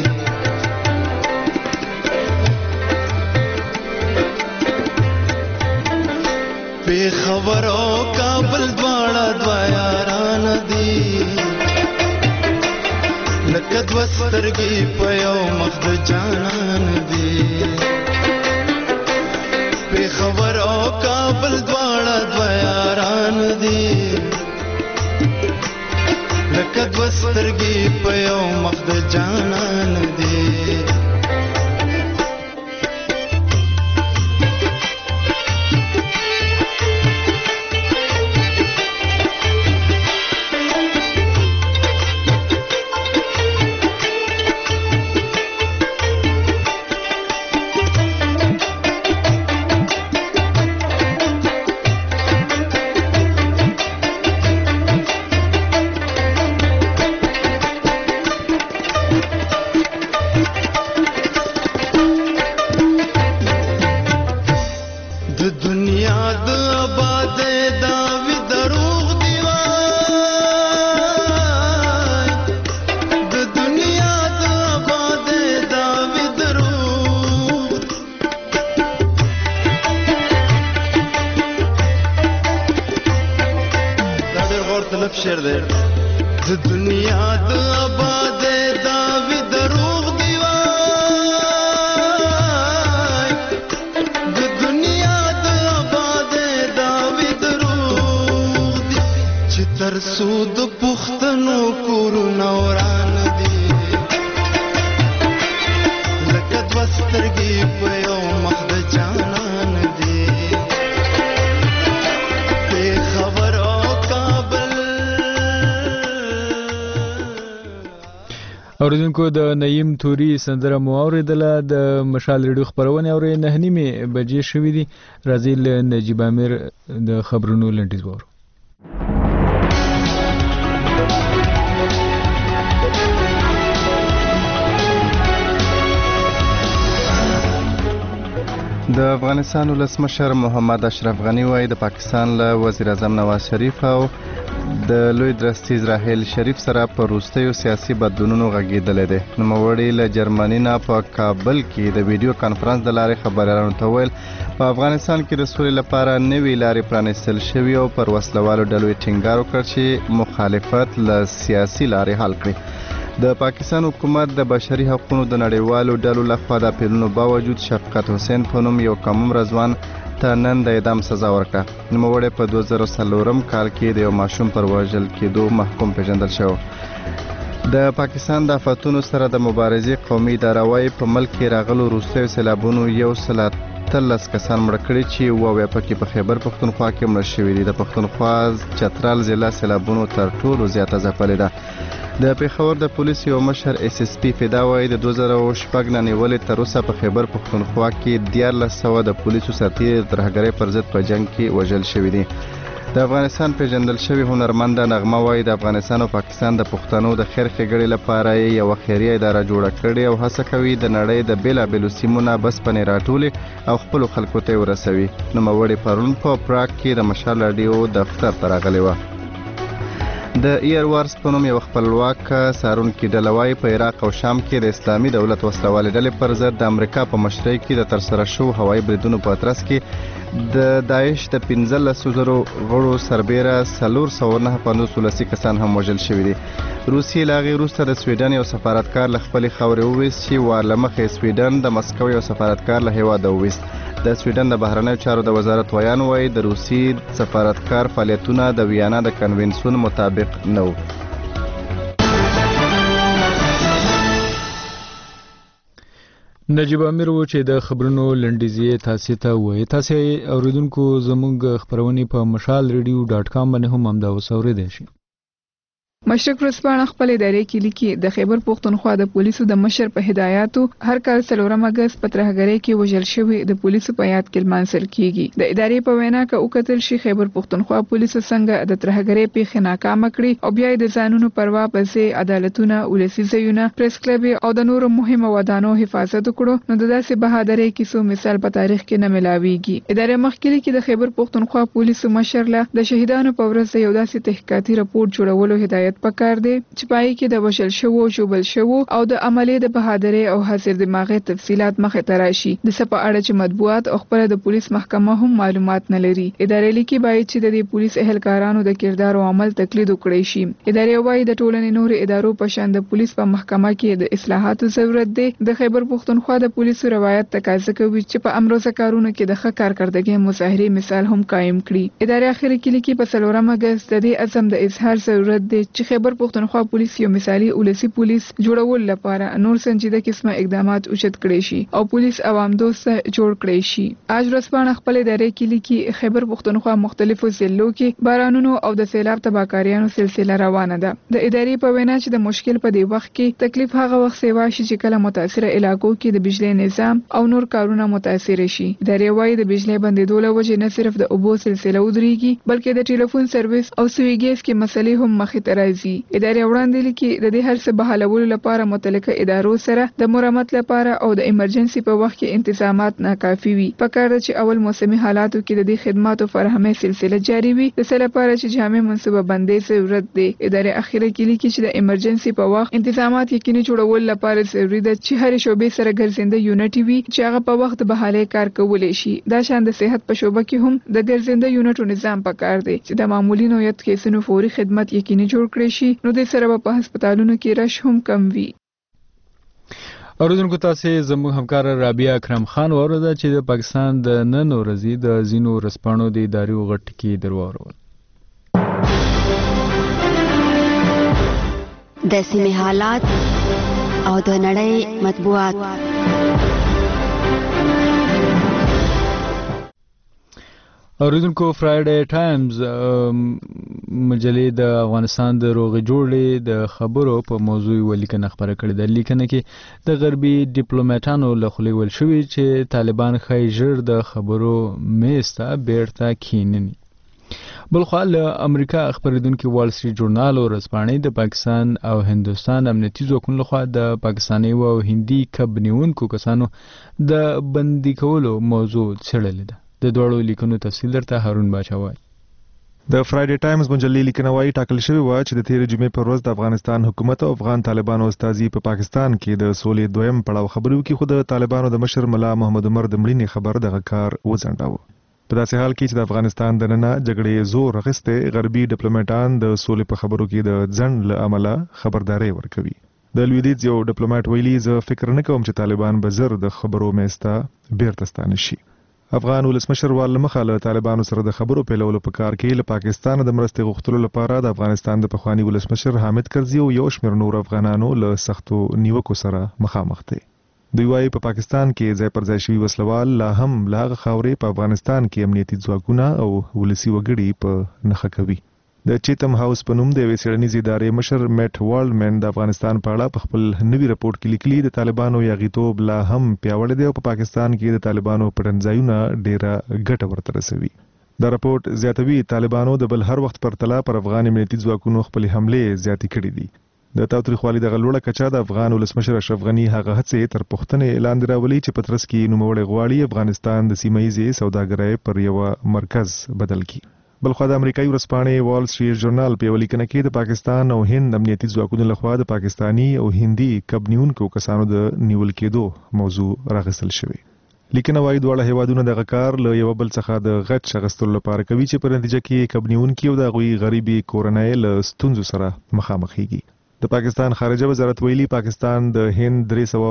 بے خبرو کابل دواړه دویاران دي لکه دوسترګي په یو مخ د جانان دي بے خبرو کابل دواړه دویاران دي لکه دوسترګي په یو مخ د جانان دي شیر دی د دنیا د آباد دا وی دروغ دی وای د دنیا د آباد دا وی دروغ دی چې تر سود پختنو کورونه وران دی لکه دوسترګي په یو مخ د جانان دی اوریدونکو د نعیم توري سندره مو اوریدله د مشال ریډیو خبرونه اوري 9:30 بجې شوې دي راځي له نجیب امیر د خبرونو لنډیز وورو د افغانستان ولسمشر محمد اشرف غنی وايي د پاکستان له وزیر اعظم نواز شریف او د لوی درستي اسرائیل شریف سره په روستیو سیاسي بدلونونو غږیدل دي نوموړي له جرمني نه په کابل کې د ویډیو کانفرنس د لارې خبريالانو ته ویل په افغانستان کې د سولې لپاره نوې لارې پرانیستل شوې او پر وسلوالو ډلو ټینګار وکړ چې مخالفت له سیاسي لارې حل کړي د پاکستان حکومت د بشري حقوقو د نړیوالو ډلو لخوا د پیلونو باوجود شفقت حسین په نوم یو کم عمر ځوان ته نن د اعدام سزا ورکړه نوموړی په 2004 کال کې د یو ماشوم پر وژل کېدو محکوم پیژندل شو د پاکستان د آفتونو سره د مبارزې قومي اداره وايي په ملک کې راغلو وروستیو سیلابونو 113 کسان مړه کړي چې اووه پکې په خیبر پښتونخوا کې مړه شوي دي د پښتونخوا چترال ضلع سیلابونو تر ټولو زیاته ځپلې ده د پیښور د پولیس یو مشر اس اس پی فدا وايي د 2006 نه نیولې تر اوسه په خیبر پښتونخوا کې 1400 د پولیسو سرتیر ترهګرۍ پر ضد په جنگ کې وژل شوي دي د افغانستان پیژندل شوی هنرمند نغمه وايي د افغانستان او پاکستان د پښتنو د خیر ښېګړې لپاره یو خیریه اداره جوړه کړې او هڅه کوي د نړۍ د بیلابېلو سیمونو بسپنې راټولې او خپل خلکو ته ورسوي نوموړي پرون په پراګ کې د مشال راډیو دفتر ته راغلی و د ایر وارس په نوم یو خپلواک څارونکي ډله وايي په عراق او شام کې د اسلامي دولت وسلوالې ډلې پر ضد د امریکا په مشرۍ کې د ترسره شوو هوایي بریدونو په ترڅ کې د داعش د 15,000 غړو سربېره 495 کسان هم وژل شوي دي روسیې له هغې وروسته د سویډن یو سفارتکار له خپلې خاورې وویست چې وار له مخې سویډن د مسکو یو سفارتکار له هیواده وویست د سویډن د بهرنیو چارو د وزارت ویان وايي د روسي سفارتکار فعالیتونه د ویانا د کنونسیون مطابق نه و نجیب امیر و چې د خبرونو لنډیزې تاسو ته وایي تاسو اوریدونکو زموږ خبرونه په mashalradio.com باندې هم امدا وسوریدئ شي مشرق ورځپاڼه خپل ادارې کې لیکي د خیبر پښتونخوا د پولیسو د مشر په هدایاتو هر کال 4 اگست په ترهګرۍ کې وژل شوی د پولیسو په یاد کې لمانځل کیږي د ادارې په وینا کې وکتل شي خیبر پښتونخوا پولیسو څنګه د ترهګرۍ په ناکام کړي او بیا د ځانونو پروا پسې عدالتونه ولسی ځایونه پریس کلب او د نورو مهمو ودانو حفاظت وکړو نو د داسې بهادرۍ کیسو مثال په تاریخ کې نه ملاويږي ادارې مخکې کې د خیبر پښتونخوا پولیسو مشر له د شهیدانو په ورځ یو داسې تحقیقاتي راپور جوړولو هدایت پکار دی چې پای کې د وشل شوو جوبل شوو او د عملي د بهادرۍ او حاضر دماغي تفصيلات مخه تراشي د سپه اړه چې مطبوعات او خبره د پولیس محکمه هم معلومات نه لري ادارې لیکي باید چې د پولیس اهلکارانو د کردار او عمل تقلید وکړي شي ادارې وايي د ټولنې نور ادارو په شان د پولیس په محکمه کې د اصلاحاتو ضرورت دی د خیبر پښتونخوا د پولیسو روایت تقاضا کوي چې په امروزه کارونو کې د ښه کارکړدګۍ مظاهري مثال هم قائم کړي ادارې اخر کې لیکي په 4 اگست د دې عزم د اظهار ضرورت دی چې خیبر پښتونخوا پولیس یو مثالي ولسی پولیس جوړول لپاره نور سنجیده قسمه اقدامات اوچت کړي شي او پولیس عوام دوست جوړ کړي شي اج ورځپاڼه خپل ادارې کې لیکي خیبر پښتونخوا مختلفو ضلعو کې بارانونو او د سیلاب تباکاریانو سلسله روانه ده د ادارې په وینا چې د مشکل په دی وخت کې تکلیف هغه وخت سیوا شي چې کله متاثره علاقو کې د بجلی نظام او نور کارونه متاثر شي ادارې وايي د بجلی بندیدو له وجې نه صرف د اوبو سلسله ودرېږي بلکې د ټلیفون سرویس او سوي ګیس کې مسلې هم مخې ته راځي وځي. ادارې وړاندې لیکي د دې هر څه بحالولو لپاره متعلقه ادارو سره د مرمت لپاره او د ایمرجنسي په وخت کې انتظامات ناکافي وي. پکار ده چې اول موسمي حالاتو کې د دې خدماتو فراهمي سلسله جاري وي د څه لپاره چې جامع منصوبه بندي ضرورت دی. ادارې اخیره کې لیکي چې د ایمرجنسي په وخت انتظامات یقیني جوړول لپاره ضروري ده چې هر شوبې سره ګرځنده یونټ وي چې هغه په وخت بحالي کار کولای شي. دا شان د صحت په شوبه کې هم د ګرځنده یونټو نظام پکار دی چې د معمولی نوعیت کیسونو فوري خدمت یقیني جوړ کړي شي. نو د سره په هسپتالونو کې رش هم کم وي. اوریدونکو تاسو زموږ همکار رابعه اکرم خان ورده چې د پاکستان د نن ورځې د زینو رسپانو د ادارې غټ کې درواورول. د سیمې حالات او د نړۍ مطبوعات. اوریدونکو فرایډے ټایمز مجلې د افغانستان د روغې جوړې د خبرو په موضوع ولیکنه خبره کړې ده. لیکنه کې د غربي ډیپلوماټانو له خولې ویل شوي چې طالبان ښایي ژر د خبرو میز ته بیرته کښېني. بلخوا له امریکا خبریدونکي وال سټریټ ژورنال ورځپاڼې د پاکستان او هندوستان امنیتي ځواکونو لخوا د پاکستاني او هندي کب نیونکو کسانو د بندي کولو موضوع څېړلې ده. د دوړو لیکنو تفصیل درته هارون باچا وایي. د فرایډے ټایمز مجلې لیکنه وایي ټاکل شوی و چې د تیرې جمعې پر ورځ د افغانستان حکومت او افغان طالبانو استازي په پاکستان کې د سولې دویم پړاو خبرو کې خود د طالبانو د مشر ملا محمد عمر د مړینې خبر دغه کار وځنډاوه. په داسې حال کې چې د افغانستان د ننه جګړې زور اخیسته غربي ډیپلوماټان د سولې په خبرو کې د ځنډ له امله خبرداري ورکوي. د لویدیځ یو ډیپلوماټ ویلي زه فکر نه کوم چې طالبان به زر د خبرو میسته بیرته ستانه شي. افغان ولسمشر وال مخه له طالبانو سره د خبرو پیلولو په کار کې له پاکستان د مرستې غوښتلو لپاره د افغانستان د پخوانی ولسمشر حامد کرزي او یو شمېر نور افغانانو له سختو نیوکو سره مخامخ دي. دوی وايي په پاکستان کې ځای پر ځای شوي وسلوال لا هم له هغه خاورې په افغانستان کې امنیتي ځواکونه او ولسي وګړي په نښه کوي. د چیتم هاوس په نوم د یوې څېړنیزې ادارې مشر میټ والډمن د افغانستان په اړه په خپل نوي رپورټ کې لیکلي د طالبانو یاغیتوب لا هم پیاوړی دی او په پاکستان کې د طالبانو پټنځایونه ډیره ګټه ورته رسوي. دا رپورټ زیاتوي طالبانو د بل هر وخت پرتله پر افغان امنیتي ځواکونو خپل حملې زیاتې کړې دي. د تاوتریخوالي دغه لوړه کچه د افغان ولسمشر اشرف غني هغه هڅې تر پوښتنې لاندې راولي چې په ترڅ کې نوموړی غواړي افغانستان د سیمه ییزې سوداګرۍ پر یوه مرکز بدل کړي. بلخوا د امریکایي ورځپاڼې وال سټریټ ژورنال په یوه لیکنه کې د پاکستان او هند امنیتي ځواکونو لخوا د پاکستاني او هندي کب نیونکو کسانو د نیول کېدو موضوع راغستل شوی. لیکنه وايي دواړه هیوادونه دغه کار له یو بل څخه د غچ اخیستلو لپاره کوي چې په نتیجه کې کب نیونکي او د هغوی غریبي کورنۍ له ستونزو سره مخامخېږي. د پاکستان خارجه وزارت ویلي پاکستان د هند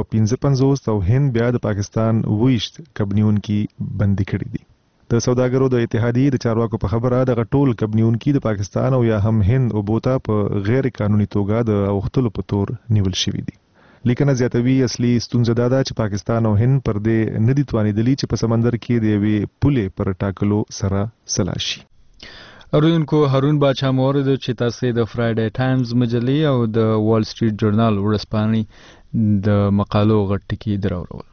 355 او هند بیا د پاکستان 20 کب نیونکي بندي کړي دي. د سوداګرو د اتحادیې د چارواکو په خبره دغه ټول کب نیونکي د پاکستان او یا هم هند او بوتا په غیر قانوني توګه د اوختلو په تور نیول شوي دي. لیکنه زیاتوي اصلي ستونزه دا ده چې پاکستان او هند پر دې نه دي توانېدلي چې په سمندر کې د یوې پولې پر ټاکلو سره سلا شي. اوریدونکو هارون باچا مورد چې تاسو د فرایډے ټایمز مجلې او د وال سټریټ ژورنال ورځپاڼې د مقالو غټ ټکي دراورول.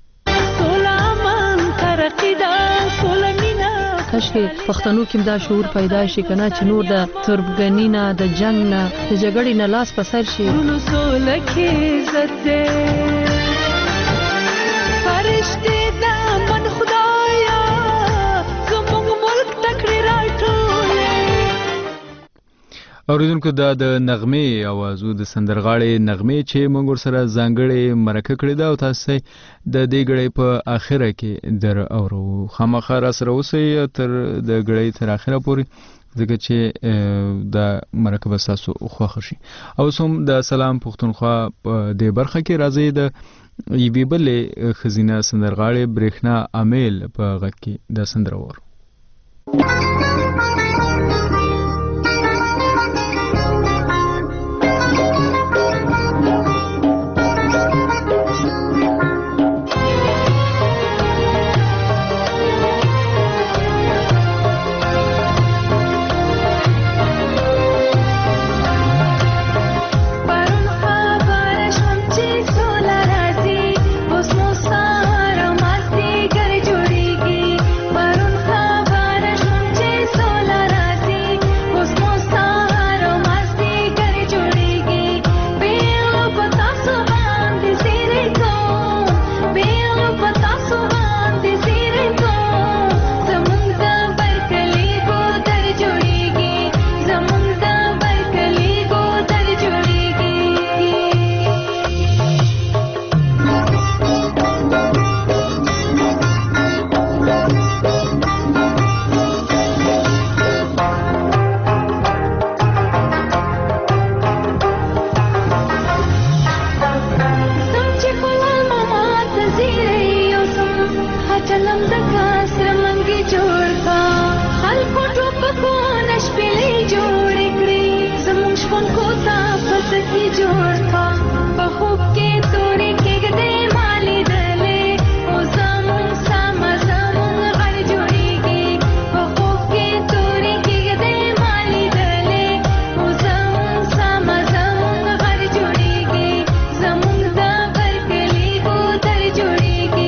کاشکې پښتنو کې دا شعور پیدا شي کنه چې نور د تربګنی نه د جنگ نه د جګړې نه لاس په سر شي. نو سوله کې عزت دې فرشتي د من خدایا زموږ ملک تکړه راټولې. اوریدونکو دا د نغمې اوازو د سندرغاړي نغمې چې موږ ورسره ځانګړې مرکه کړې ده او تاسو د دې غړې په اخره کې در اورو. خامخا را سره اوسئ تر د غړې تر اخره پورې ځکه چې د مرکه به تاسو خوښ شي. او سم د سلام پښتونخوا د برخه کې راځي د یوې بلې خزینه سندرغاړي برېښنا امیل په غږ کې د سندرور. Just ټوپکونه شپېلې جوړې کړې زموږ شپونکو ته پسکي جوړ کا په خوب کې تورې کېږدې ما لیدلې او زموږ سمه زموږ غر جوړېږي په خوب کې تورې کېږدې ما لیدلې او زموږ سمه زموږ غر جوړېږي زموږ د غر کلي ګودر جوړېږي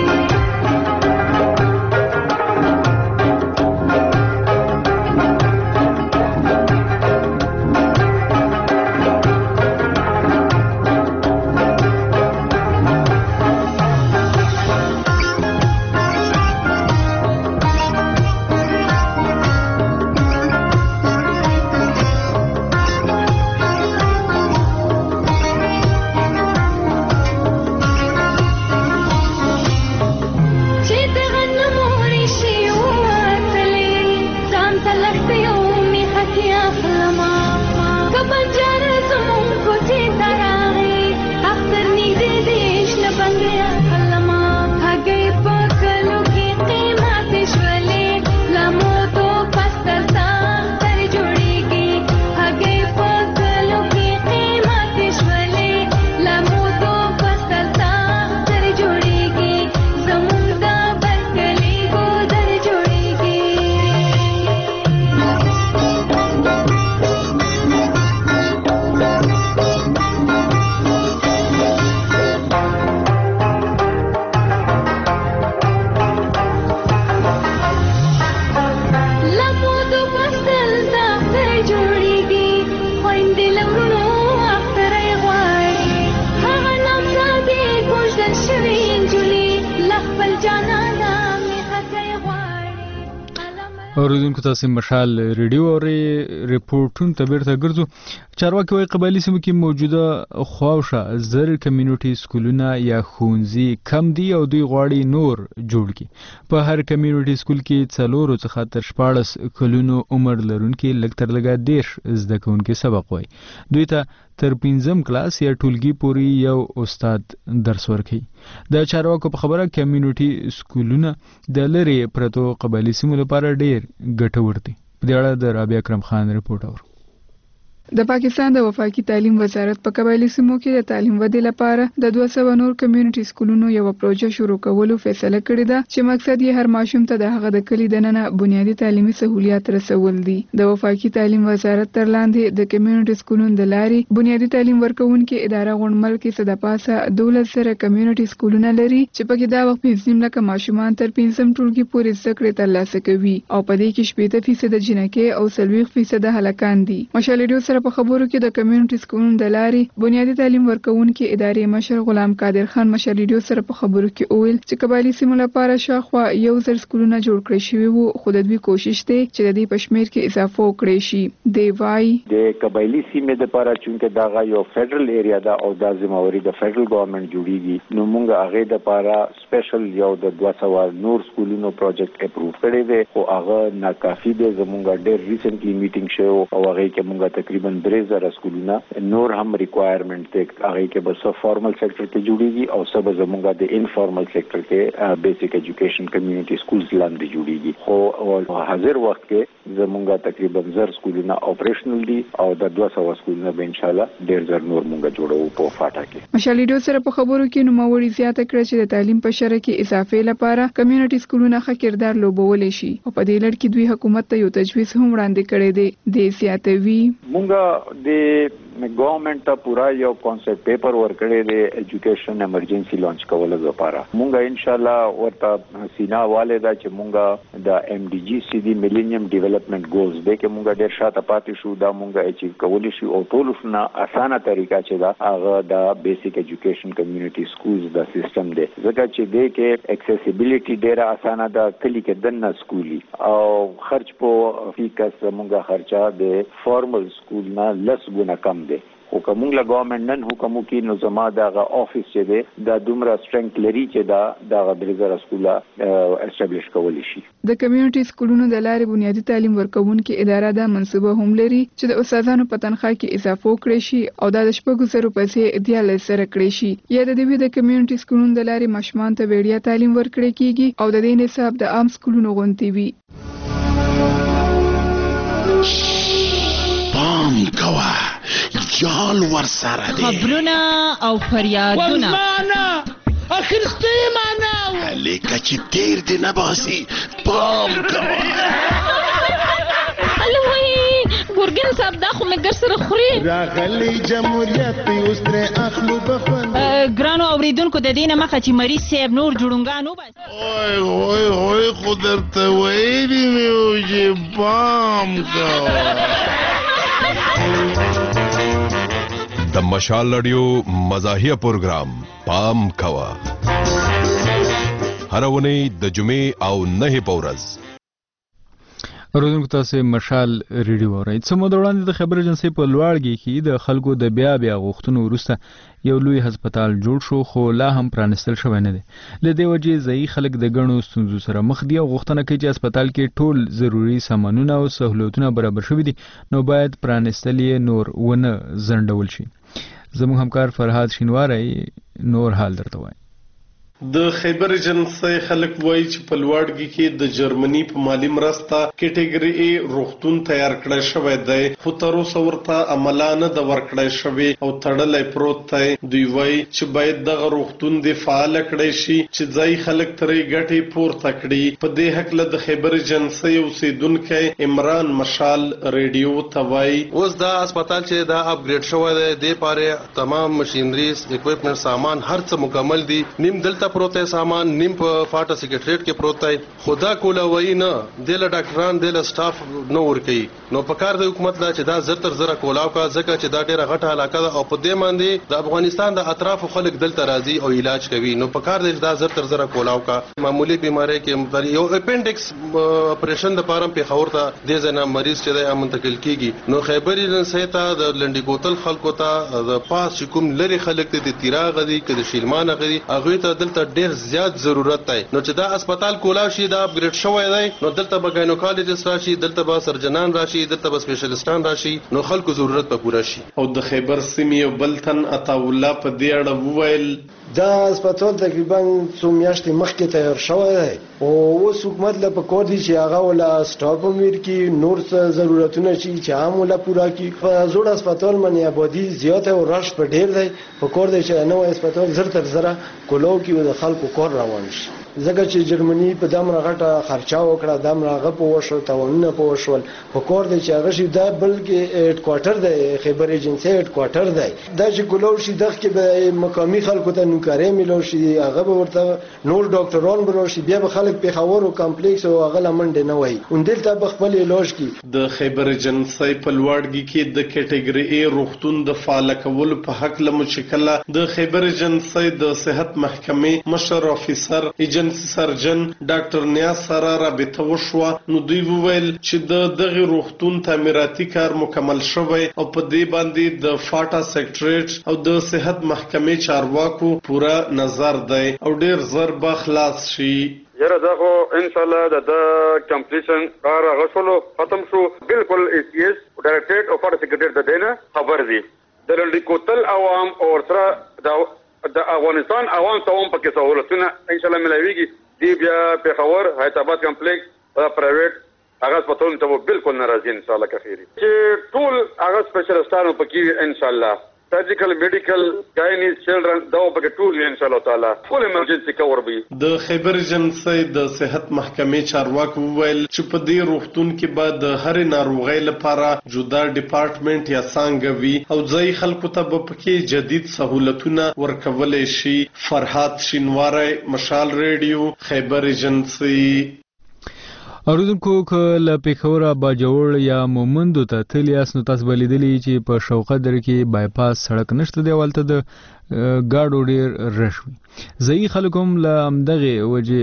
اوریدونکو تاسو مشال ریډیو او ریپورتون ته بیرته ګرځو. چارواکي وايي قبایلی سیمو کې موجوده خواوشه زر کمیونټي سکولونه یا ښوونځي کم دي او دوی غواړي نور جوړ کړي. په هر کمیونټي سکول کې 4 څخه تر 14 کلونو عمر لرونکي لږ تر لږه 10 زده کوونکي سبق وایي. دوی ته تر 5م کلاس یا ټولګي پورې یو استاد درس ورکوي. د چارواکو په خبره کمیونټي سکولونه د لري پرتو قبایلی سیمو لپاره ډیر ګټور دي. په دې اړه د رابعه اکرم خان رپورټ اورو. د پاکستان د وفاقي تعلیم وزارت په قبایلی سیمو کې د تعلیم ودې لپاره د 200 نور کمیونټي سکولونو یو پروژه شروع کولو فیصله کړې ده چې مقصد یې هر ماشوم ته د هغه د کلی دننه بنیادی تعلیمي سہولیات رسول دي. د وفاقي تعلیم وزارت تر لاندې د کمیونټي سکولونو د لارې بنیادی تعلیم ورکوونکې اداره غونډمل کې صد پاسه 12 کمیونټي سکولونه لري چې پکې دا وخت 15 لکه ماشومان تر 5م ټولګي پورې زده کړې ترلاسه کوي او په دې کې 70% جنکې او 40% هلکان دي. مشالډیو سره په خبرو کې د کمیونټي سکولونو د لارې بنیادی تعلیم ورکوونکي ادارې مشر غلام قادر خان مشالډیو سره په خبرو کې وویل چې قبایلی سیمو لپاره شاوخوا 1000 سکولونه جوړ کړی شوي وو خو د دوی کوشش دی چې د دې په شمیر کې اضافه وکړي شي. دی وايي د قبایلی سیمې لپاره چې دا یو فدرل ایریا ده او د ذمہواری د فدرل ګورنمنت جوړیږي نو موږ هغه د لپاره سپیشل یو د 200 نور سکولونو پروجیکټ اپروو کړی دی خو هغه ناکافي دی. زموږ ډېر ریسنټلی میټینګ شو او هغه کې موږ تقریبا 3000 سکولونه نور هم ریکوایرمنت ته هغه کې به سو فارمل سېکټر کې جوړیږي او سب زموږ د انفارمل سېکټر کې بیسیک ایجوکیشن کمیونټي سکولز لاندې جوړیږي. خو حاضر وخت کې زموږ تقریبا 1000 سکولونه اپریشنل دي او د 200 سکولونه به ان شاء الله ډېر زر نور موږ جوړو په فاټا کې. مشالډیو سره په خبرو کې نوموړي زیاته کړ چې د تعلیم په شرکت کې اضافه لپاره کمیونټي سکولونه ښه کردار لوبولی شي او په دې لړ کې دوی حکومت ته یو تجویز هم وړاندې کړی دی. د زیاتوي موږ د گورنمنٹ ته پورا یو کانسپټ پیپر ورکړی دی ایجوکیشن ایمرجنسي لانچ کولو لپاره. مونږه ان شاء الله ورته سینا والے دا چې مونږه د ام ډي جی سی دی میلینیم ډیولپمنٹ گولز دی کې مونږه ډیر شاته پاتې شو دا مونږه اچیو کولی شو او ټول نه اسانه طریقه چې دا هغه د بیسیک ایجوکیشن کمیونټي سکولز دا سیستم دی ځکه چې دی کې اکسیسیبিলিټي ډیره اسانه ده کلی کې دنه سکولي او خرچ په فیکس مونږه خرچه د فارمل سکول نه لس ګونه کم دی. خو کومه له ګورنمنت نن حکم کوي نو زما دغه افیس چې دی د دومره سټرنګ لري چې دا دغه درزره سکولا اسټابلیش کولی شي. د کمیونټي سکولونو د لارې بنیادی تعلیم ورکوونکې اداره د منصوبه هم لري چې د استادانو په تنخواه کې اضافه وکړي شي او د 4,000 پیسې دیاله سره کړی شي. یا د دې د کمیونټي سکولونو د لارې ماشومان ته وړیا تعلیم ورکړي کیږي او د دې نصاب د عام سکولونو غونډې وي. پام کوه جال ورسره دی خبرونه او فریادونه اخرسته معنا لیکه چې تیر دی نباسي پام کوه الوی ګورګین صاحب دا خو مې ګر سره خوري راغلی جمهوریت اوس ترې اخلو بخون ګرانو اوریدونکو د دې نه مخه چې مریض صاحب نور جوړونګان وباسي اوی خو درته ویلي مې و چې پام کوه د مشال رادیو مزاحیه پروګرام پام کوه هر ونی د جمعې او نه په ورځ اوریدونکو تاسو مشال ریډیو اورئ. څه موده وړاندې د خبر ایجنسۍ په لوړګي کې د خلکو د بیا غوښتنو وروسته یو لوی هسپتال جوړ شو خو لا هم پرانستل شوی نه دی. له دې وجې ځایي خلک د ګڼو ستونزو سره مخ دي او غوښتنه کوي چې هسپتال کې ټول ضروري سامانونه او سهولتونه برابر شوي دي نو باید پرانستل یې نور ونه ځنډول شي. زموږ همکار فرهاد شینواری نور حال درته وایي. د خیبر ایجنسۍ خلک وایي چې په لوړګي کې د جرمني په مالی مرسته کټګوري ای روغتون تیار کړی شوی دی خو تر اوسه ورته عملا نه د ورکړی شوی او تړلی پروت دی. دوی وایي چې باید دغه روغتون د فعال کړی شي چې ځای خلک ترې ګټې پورته کړي. په دې هکله د خیبر ایجنسۍ اوسیدونکی عمران مشال ریډیو ته وایي اوس دا هسپتال چې دا اپګریډ شوی دی د پاره تمام ماشینریز اکوپمنټ سامان هر څه مکمل دي. نیم دلته پروت سامان نیم په فاټا سیکریټریټ کې پروت دی. خدا کوله وایي نه د ډاکټران د سټاف نو ور کوي نو په کار د حکومت لا چې دا زر زره کولاو کا ځکه چې دا ډیره غټه علاقه ده او په دې باندې د افغانستان د اطرافو خلک دلته راځي او علاج کوي نو په کار د دا زر زره کولاو کا معمولی بیماری کې یو اپینډکس اپریشن د پاره په خور ته د ځنه مریض چې د منتقل کیږي نو خیبر ایجنسۍ ته د لنډی کوتل خلکو ته د پاس کوم لري خلک ته د تیراغ دي کده شیلمان غدي هغه ته دلته ډیر زیات ضرورت دی نو چې دا هسپتال کولاو شي دا اپګریډ شوی دی نو دلته به ګاینوکالوجست راشي دلته به سرجنان راشي دلته به سپیشلیستان راشي نو خلکو ضرورت به پوره شي. او د خیبر سیمې یو بلتن عطاالله په دې اړه وویل دا هسپتال تقریبا څو میاشتې مخکې تیار شوی دی او اوس حکومت له پکور دي چې هغه ولا سټاپ امیر کی نور څه ضرورتونه شي چې عام ولا پورا کی. په زوړ هسپتال باندې آبادی زیاته او رش په ډیر دی پکور دي چې نو هسپتال زر تر زره کولو کې د خلکو کور روان شي ځکه چې جرمني په دمر غټه خرچا وکړه دمر غه په وشو تاونه په وشول پکور دي چې هغه شي دا بلکې هډ کوارټر دی خیبر ایجنسۍ هډ کوارټر دی دا چې کولو شي دغه کې به مقامي خلکو ته نوکاري ملو شي هغه به ورته نور ډاکټران برو شي بیا به خلک په خور او کمپلیکس او هغه لمنډ نه وای اندلته به خپل علاج کی. د خیبر ایجنسۍ په لوړګي کې د کټګوري ای روغتون د فعال کولو په حق له مشکله د خیبر ایجنسۍ د صحت محکمې مشر افیسر سرجن ډاکټر نیاز سره رابطه وشوه نو دوی وویل چې دغه روغتون تعمیراتي کار مکمل شوی او په دې باندې د فاټا سیکریټریټ او د صحت محکمې چارواکو پورا نظر دی او ډیر زر به خلاص شي. یاره دا خو ان شاء الله د کمپلیشن کار غوښلو ختم شو بالکل اس اس ډایرکټریټ او فاټا سیکریټریټ د دینه خبر دي د لنډی کوتل عوام او سره د افغانستان عوام ته هم پکې سہولتونه ان شاء الله ملويږي دی بیا په خبر حیدرآباد کمپلیکس او پرایویټ هغه هسپتال ته بالکل ناراضي ان شاء الله کخيري چې ټول هغه سپیشلیستانو پکې ان شاء الله سرجیکل میډیکل گاینیز چلډرن دا پکې ټول ان شاء الله تعالی فول ایمرجنسي کور به. د خیبر ایجنسۍ د صحت محکمې چارواکو وویل چې په دې روغتون کې به د هر ناروغۍ لپاره جدا ډپارټمنټ یا څانګه وي او ځای خلکو ته به پکې جدید سہولتونه ورکولای شي. فرهاد شینواری مشال ریډیو خیبر ایجنسۍ. اوریدونکو که له پیښوره باجوړ یا مومندو ته تللی یاست نو تاسو به لیدلي چې په شوقه در کې بایپاس سړک نشته دی هلته د ګاډو ډېر رش وي. ځایي خلک هم له همدغې وجې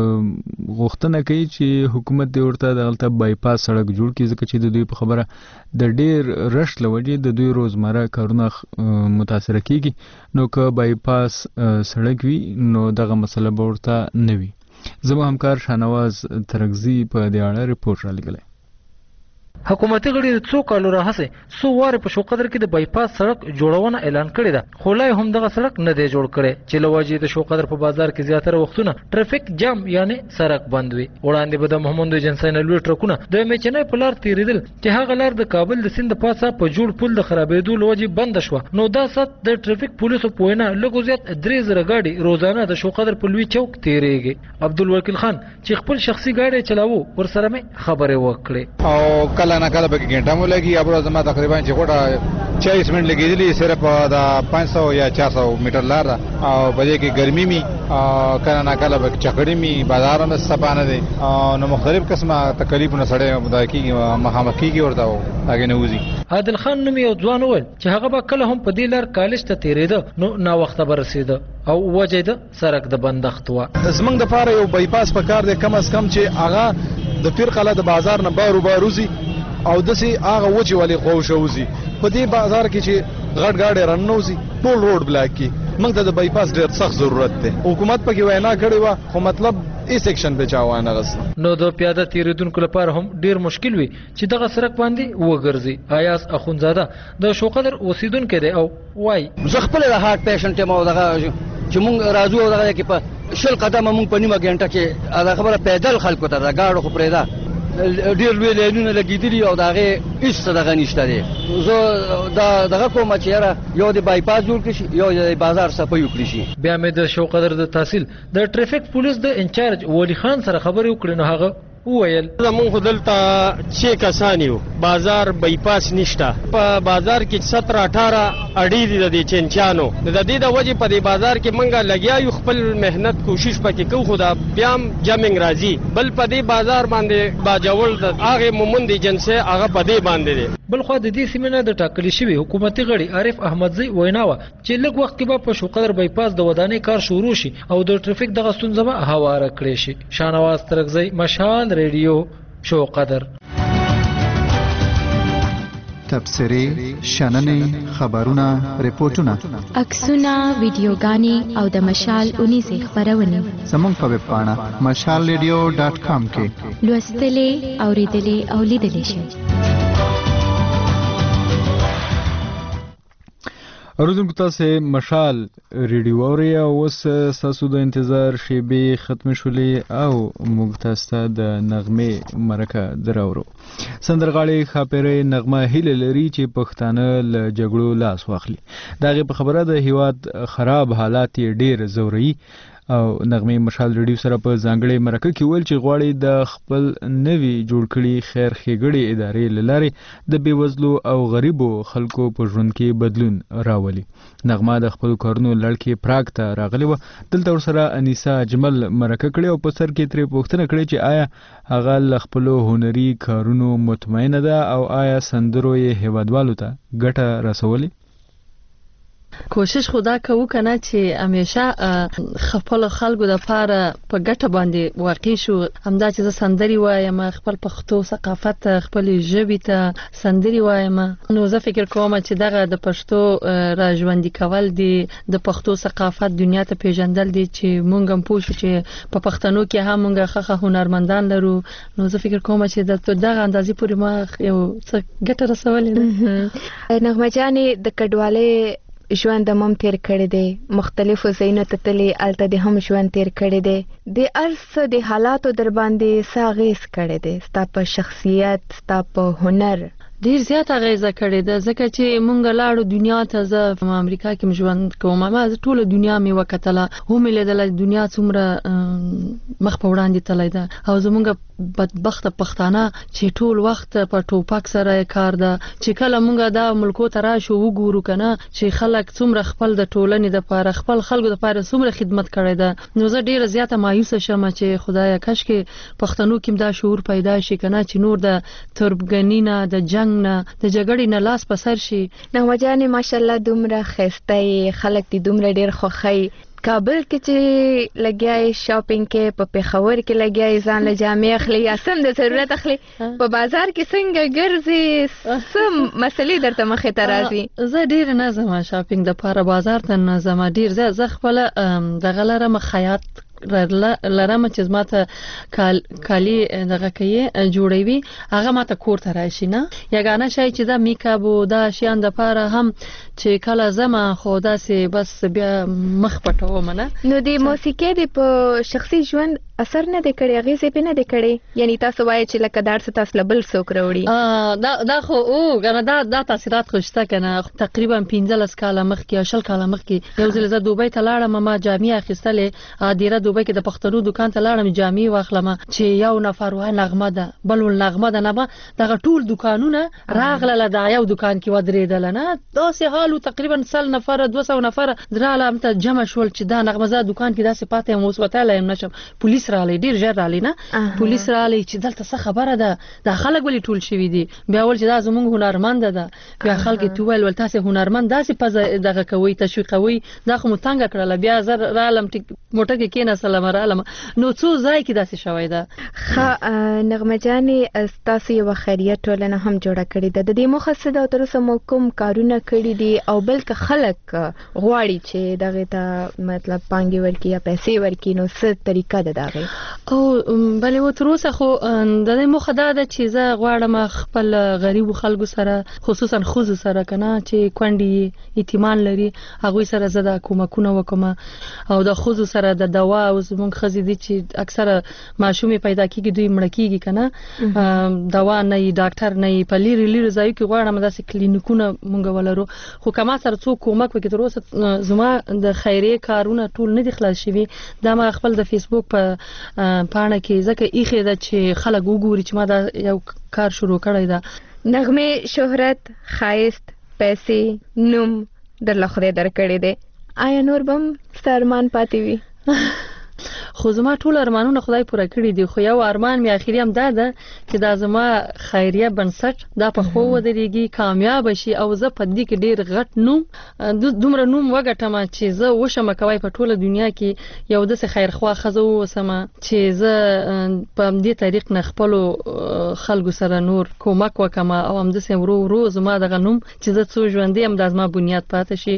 غوښتنه کوي چې حکومت دې ورته دغلته بایپاس سړک جوړ کړي ځکه چې د دوی په خبره د ډېر رش له وجې د دوی روزمره کارونه متاثره کیږي نو که بایپاس سړک وي نو دغه مسله به ورته نه وي. زما همکار شاهنواز ترکزی په دې اړه ریپورت را لګلی. حکومتي غړي څو کالو راهسې څو واره په شوقدر کې د بایپاس سړک جوړونه اعلان کړی ده، خو لا هم دغه سړک نه دی جوړ کړی چې له وجې د شوقدر په بازار کې زیاتره وختونه ټرافیک جام یعنی سړک بند وي. وړاندې به د محمد ایجنسۍ نه لوی ټرکونه د میچنۍ په لار تېرېدل چې هغه لار د کابل د سیند پاسه په جوړ پل د خرابېدو له وجې بنده شوه. نو دا سات د ټرافیک پولیسو په وینا لږ زیات 3000 ګاډي روزانه د شوقدر په لوی چوک تېرېږي. عبدالوکیل خان چې خپل شخصي ګاډي چلاوو ورسره مې خبرې وکړې. او کله نه کله به ګنټه مو لګي ابرو زما تقریبا چې غوډه 40 منټ لګېدلی صرف دا 500 یا 400 میټر لار او بده کې ګرمي می کله نه کله به چکړې می بازار نه سپانه دي نو مختلف قسمه تکلیفونه سره مداکی مخامخ کیږي ورته هغه نه وځي. عادل خان نوم یو ځوان وویل چې هغه به کله هم په دې لار کالج ته تېرېده نو نا وخته به رسېده او وجه د سړک د بندښت وه. زمونږ دپاره یو بایپاس په کار دی کم از کم چې هغه د پیر قلعه د بازار نه باروزي او داسې هغه وچې ولې غوښوځي په دې بازار کې چې غټ ګاډي راننوځي ټول روډ بلاک کی. موږ ته د بایپاس ډېر سخت ضرورت دی. حکومت پکې وینا کړې وه خو مطلب ای سیکشن به چا وانه غوښته. نو د پیاده تېرېدونکو لپاره هم ډېر مشکل وي چې دغه سړک باندې وګرځي. ایاز اخونزاده د شوقدر اوسیدونکی دی او وایي زه خپل د هارت پیشنټ یم او دغه چې مونږ راځو او دغه کې په 10 قدمه مونږ په نیمه ګنټه کې دا خبره پیدل خلکو ته د گاډو خو پرېدا ډېر لوی لینونه لګېدلي او د هغې هېڅ دغه نشته دی. زه دغه کوم چې یاره یو د بایپاس جوړ کړي شي یو د بازار صفایي وکړي شي. بیا مې د شوقدر د تحصیل د ټرافیک پولیس د انچارج ولی خان سره خبرې وکړې نو هغه وویل زمونږ خو دلته 6 کسان یو بازار بایپاس نشته په بازار کې 17-18 اډې دي د دې چنچانو د دې د وجې په دې بازار کې منګه لګیا یو خپل مهنت کوشش پکې کوو خو دا بیا جامنګ راځي بل په دې بازار باندې باجول د هغه مومند ایجنسي هغه په دې باندې دي. بل خو د دې سیمه د ټاکلي شوی حکومتي غړي عارف احمدزی وینا و چې لږ وخت کې به په شوقدر بایپاس د ودانۍ کار شروع شي او د ټرافیک دغه ستونزه به هواره کړي شي. شانواز ترکزی مشال ریډیو شوقدر. تبصرې شننې خبرونه ریپورتونه عکسونه ویډیوګانې او د مشال 19 خبرونه زموږ په ویب پاڼه mashalradio.com کې لوستلې اوریدلې او لیدلې شئ. اوریدونکو تاسو مشال ریډیو اوري او اوس تاسو د انتظار شیبې ختم شولې او موږ تاسو د نغمه مرکه دراورو. سندرغاړي خاپېرې نغمه هیله لري چې پښتانه له جګړو لاس واخلي. دغه په خبره د هیواد خراب حالات ډېر زوري او نغمه مشال ریډیو سره په ځانګړي مرکه کې ویل چې غواړي د خپل نوي جوړ کړي خیر ښېګړې ادارې لاره د بیوزلو او غریبو خلکو په ژوند کې بدلون راولي. نغمه د خپل کارونو لړکې پراګ ته راغلی و. دلته ورسره انیسا اجمل مرکه کړې او په سر کې ترې پوښتنه کړې چې آیا هغه له خپلو هنري کارونو مطمئنه ده او آیا سندرو یې هیوادوالو ته ګټه رسولې؟ کوشش خدا کوو کنه چې همیشه خپل خلکو د پاره په ګټه باندې واقع شو. همدا چې سندري وایم خپل پښتو ثقافت خپل ژبې ته سندري وایم نو زه فکر کوم چې دغه د پښتو راژوندي کول دي د پښتو ثقافت دنیا ته پیژندل دي چې مونږ هم پوه شو چې په پښتنو کې هم مونږ خخه هنرمندان لرو. نو زه فکر کوم چې دغه اندازې پورې ما یو څه ګټه رسولې ده. نغمه جانې د کډوالۍ ژوند هم تیر کړی دی مختلفو ځایونو ته تللی هلته دې هم ژوند تیر کړی دی د هر څه د حالاتو در باندې څه اغېز کړی دی ستا په شخصیت ستا په هنر ډیر زیات اغیزه کړې ده ځکه چې مونږ لاړو دنیا ته زه په امریکا کې ژوند کوم ما ټول دنیا مې وکتله هم لیدل دنیا څومره مخ په وړاندې تللی ده او زمونږ بدبخت پښتانه چې ټول وخت په ټوپک سره کار ده چې کله مونږ دا ملکو ته راشو وګورو کنه چې خلک څومره خپل د ټولنې د پاره خپل خلکو د پاره څومره خدمت کړی ده نو زه ډیره زیاته مایوسه شم چې خدایا کاش کې پښتنو کې دا شعور پیدا شي کنه چې نور د تربګنی نه د جنگ نه د جګړې نه لاس په سر شي. نغمه جانې ماشاءالله دومره ښایسته خلک دي دومره ډیر خوښي کابل کې چې لګیای شاپینګ کې په پیښور کې لګیای ځان له جامې اخلي یا سم د ضرورت اخلي په بازار کې څنګه ګرځي سم مسلې درته مخې ته راځي. زه ډیر نه ځم شاپینګ د پاره بازار ته نه ځم ډیر زه خپل د غلره مخیات لرم چې ماته کالی دغه کوي جوړوي هغه ماته کور ته راشي نه یګانه شای چې دا میکاپ او دا شیان د پاره هم چې کله زما خو داسې بس بیا مخ پټوم نه نو د موسیقي د په شخصي ژوند اثر نه د کړي غیزه په نه د کړي یعنی تاسو وایي چې لکه دار څه تاسو لبل څوک راوړي دا خو او غنه دا تاثیرات خوشته کنه تقریبا 15 کاله مخکې 10 کاله مخکې یو ځل زه دوبۍ ته لاړم ما جامې اخیستلې ادیره دوبۍ کې د پښتنو دکان ته لاړم جامې واخلم چې یو نفر وای نغمه ده بل نغمه ده نه دغه ټول دکانونه راغله دا یو دکان کې ودرېدل نه داسې حالو تقریبا 100 نفر 200 نفر درالم ته جمع شول چې دا نغمه زه دکان کې داسې پاتې هم وسوتاله نشم پولیس رالی ډیر ژر رالی نه پولیس رالی چې دلته څه خبره ده دا خلک ولې ټول شوی دي بیا ول چې دا زمونږ هنرمند ده بیا خلک تویل ول تاسو هنرمند داسې پز دغه کوي تشویقوي دا خو متنګ کړل بیا زر رالم موټر کې کېنه سلام رالم نو څو ځای کې داسې شوی ده نغمه جانې تاسو یو خیریه ټولنه هم جوړه کړې ده د دې مخصص د تر سم کوم کارونه کړی دي او بلکې خلک غواړي چې دغه ته مطلب پانګي ورکی یا پیسې ورکی نو څه طریقه ده دغه او بلې و تر اوسه خو د دې مخه دا چې زه غواړم خپل غریب خلکو سره خصوصا خوځ سره کنه چې کونډي یتیمان لري هغه سره زده کومکونه وکم او د خوځ سره د دوا او زمونږ خزي دي چې اکثره ماشومې پیدا کیږي دوی مړ کیږي کنه دوا نه ډاکټر نه په لیري ځای کې غواړم داسې کلینیکونه مونږ ولرو خو کما سره څوک کومک وکړي تر اوسه زما د خیریه کارونه ټول نه دي خلاص شوي دا ما خپل د فیسبوک په پاڼه کې ځکه ایخه ده چې خلک وګوري چې ما دا یو کار شروع کړی دا نغمه شهرت خایست پیسې نوم در لخوا درکړې دي آیا نور بم سترمان پاتې وي خو زما ټول ارمانونه خدای پوره کړی دي خو یو ارمان می اخیری هم دا ده چې دا زما خیریه بنسټ دا په خو ودرېږي کامیاب شي او زه په دې کې ډیر غټ نوم دومره نوم وګټم چې زه وشم کوي په ټوله دنیا کې یو د خیرخوا خزو وسم چې زه په دې طریق نه خپل خلکو سره نور کومک وکم او هم د سم ورو زما دغه نوم چې زه څو ژوندې هم د زما بنیاد پاتې شي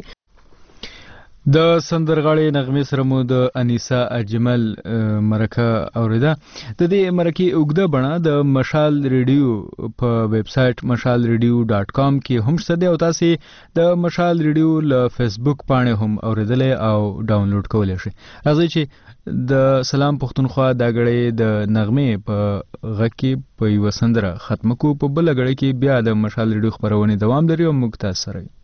د سندرغاړي نغمه سره مو د انیسا اجمل مرکه اوریدا د دې مرکه اوګده بڼه د مشال ریډیو په ویب سټ mashalradio.com کې هم شته او تاسو د مشال ریډیو له فیسبوک باندې هم اوریدل او ډاونلوډ کولای شئ راځي چې د سلام پښتونخوا د غړې د نغمه په غکه په یو سندره ختم کو په بل غړې کې بیا د مشال ریډیو خبرونه دوام لري او مختصر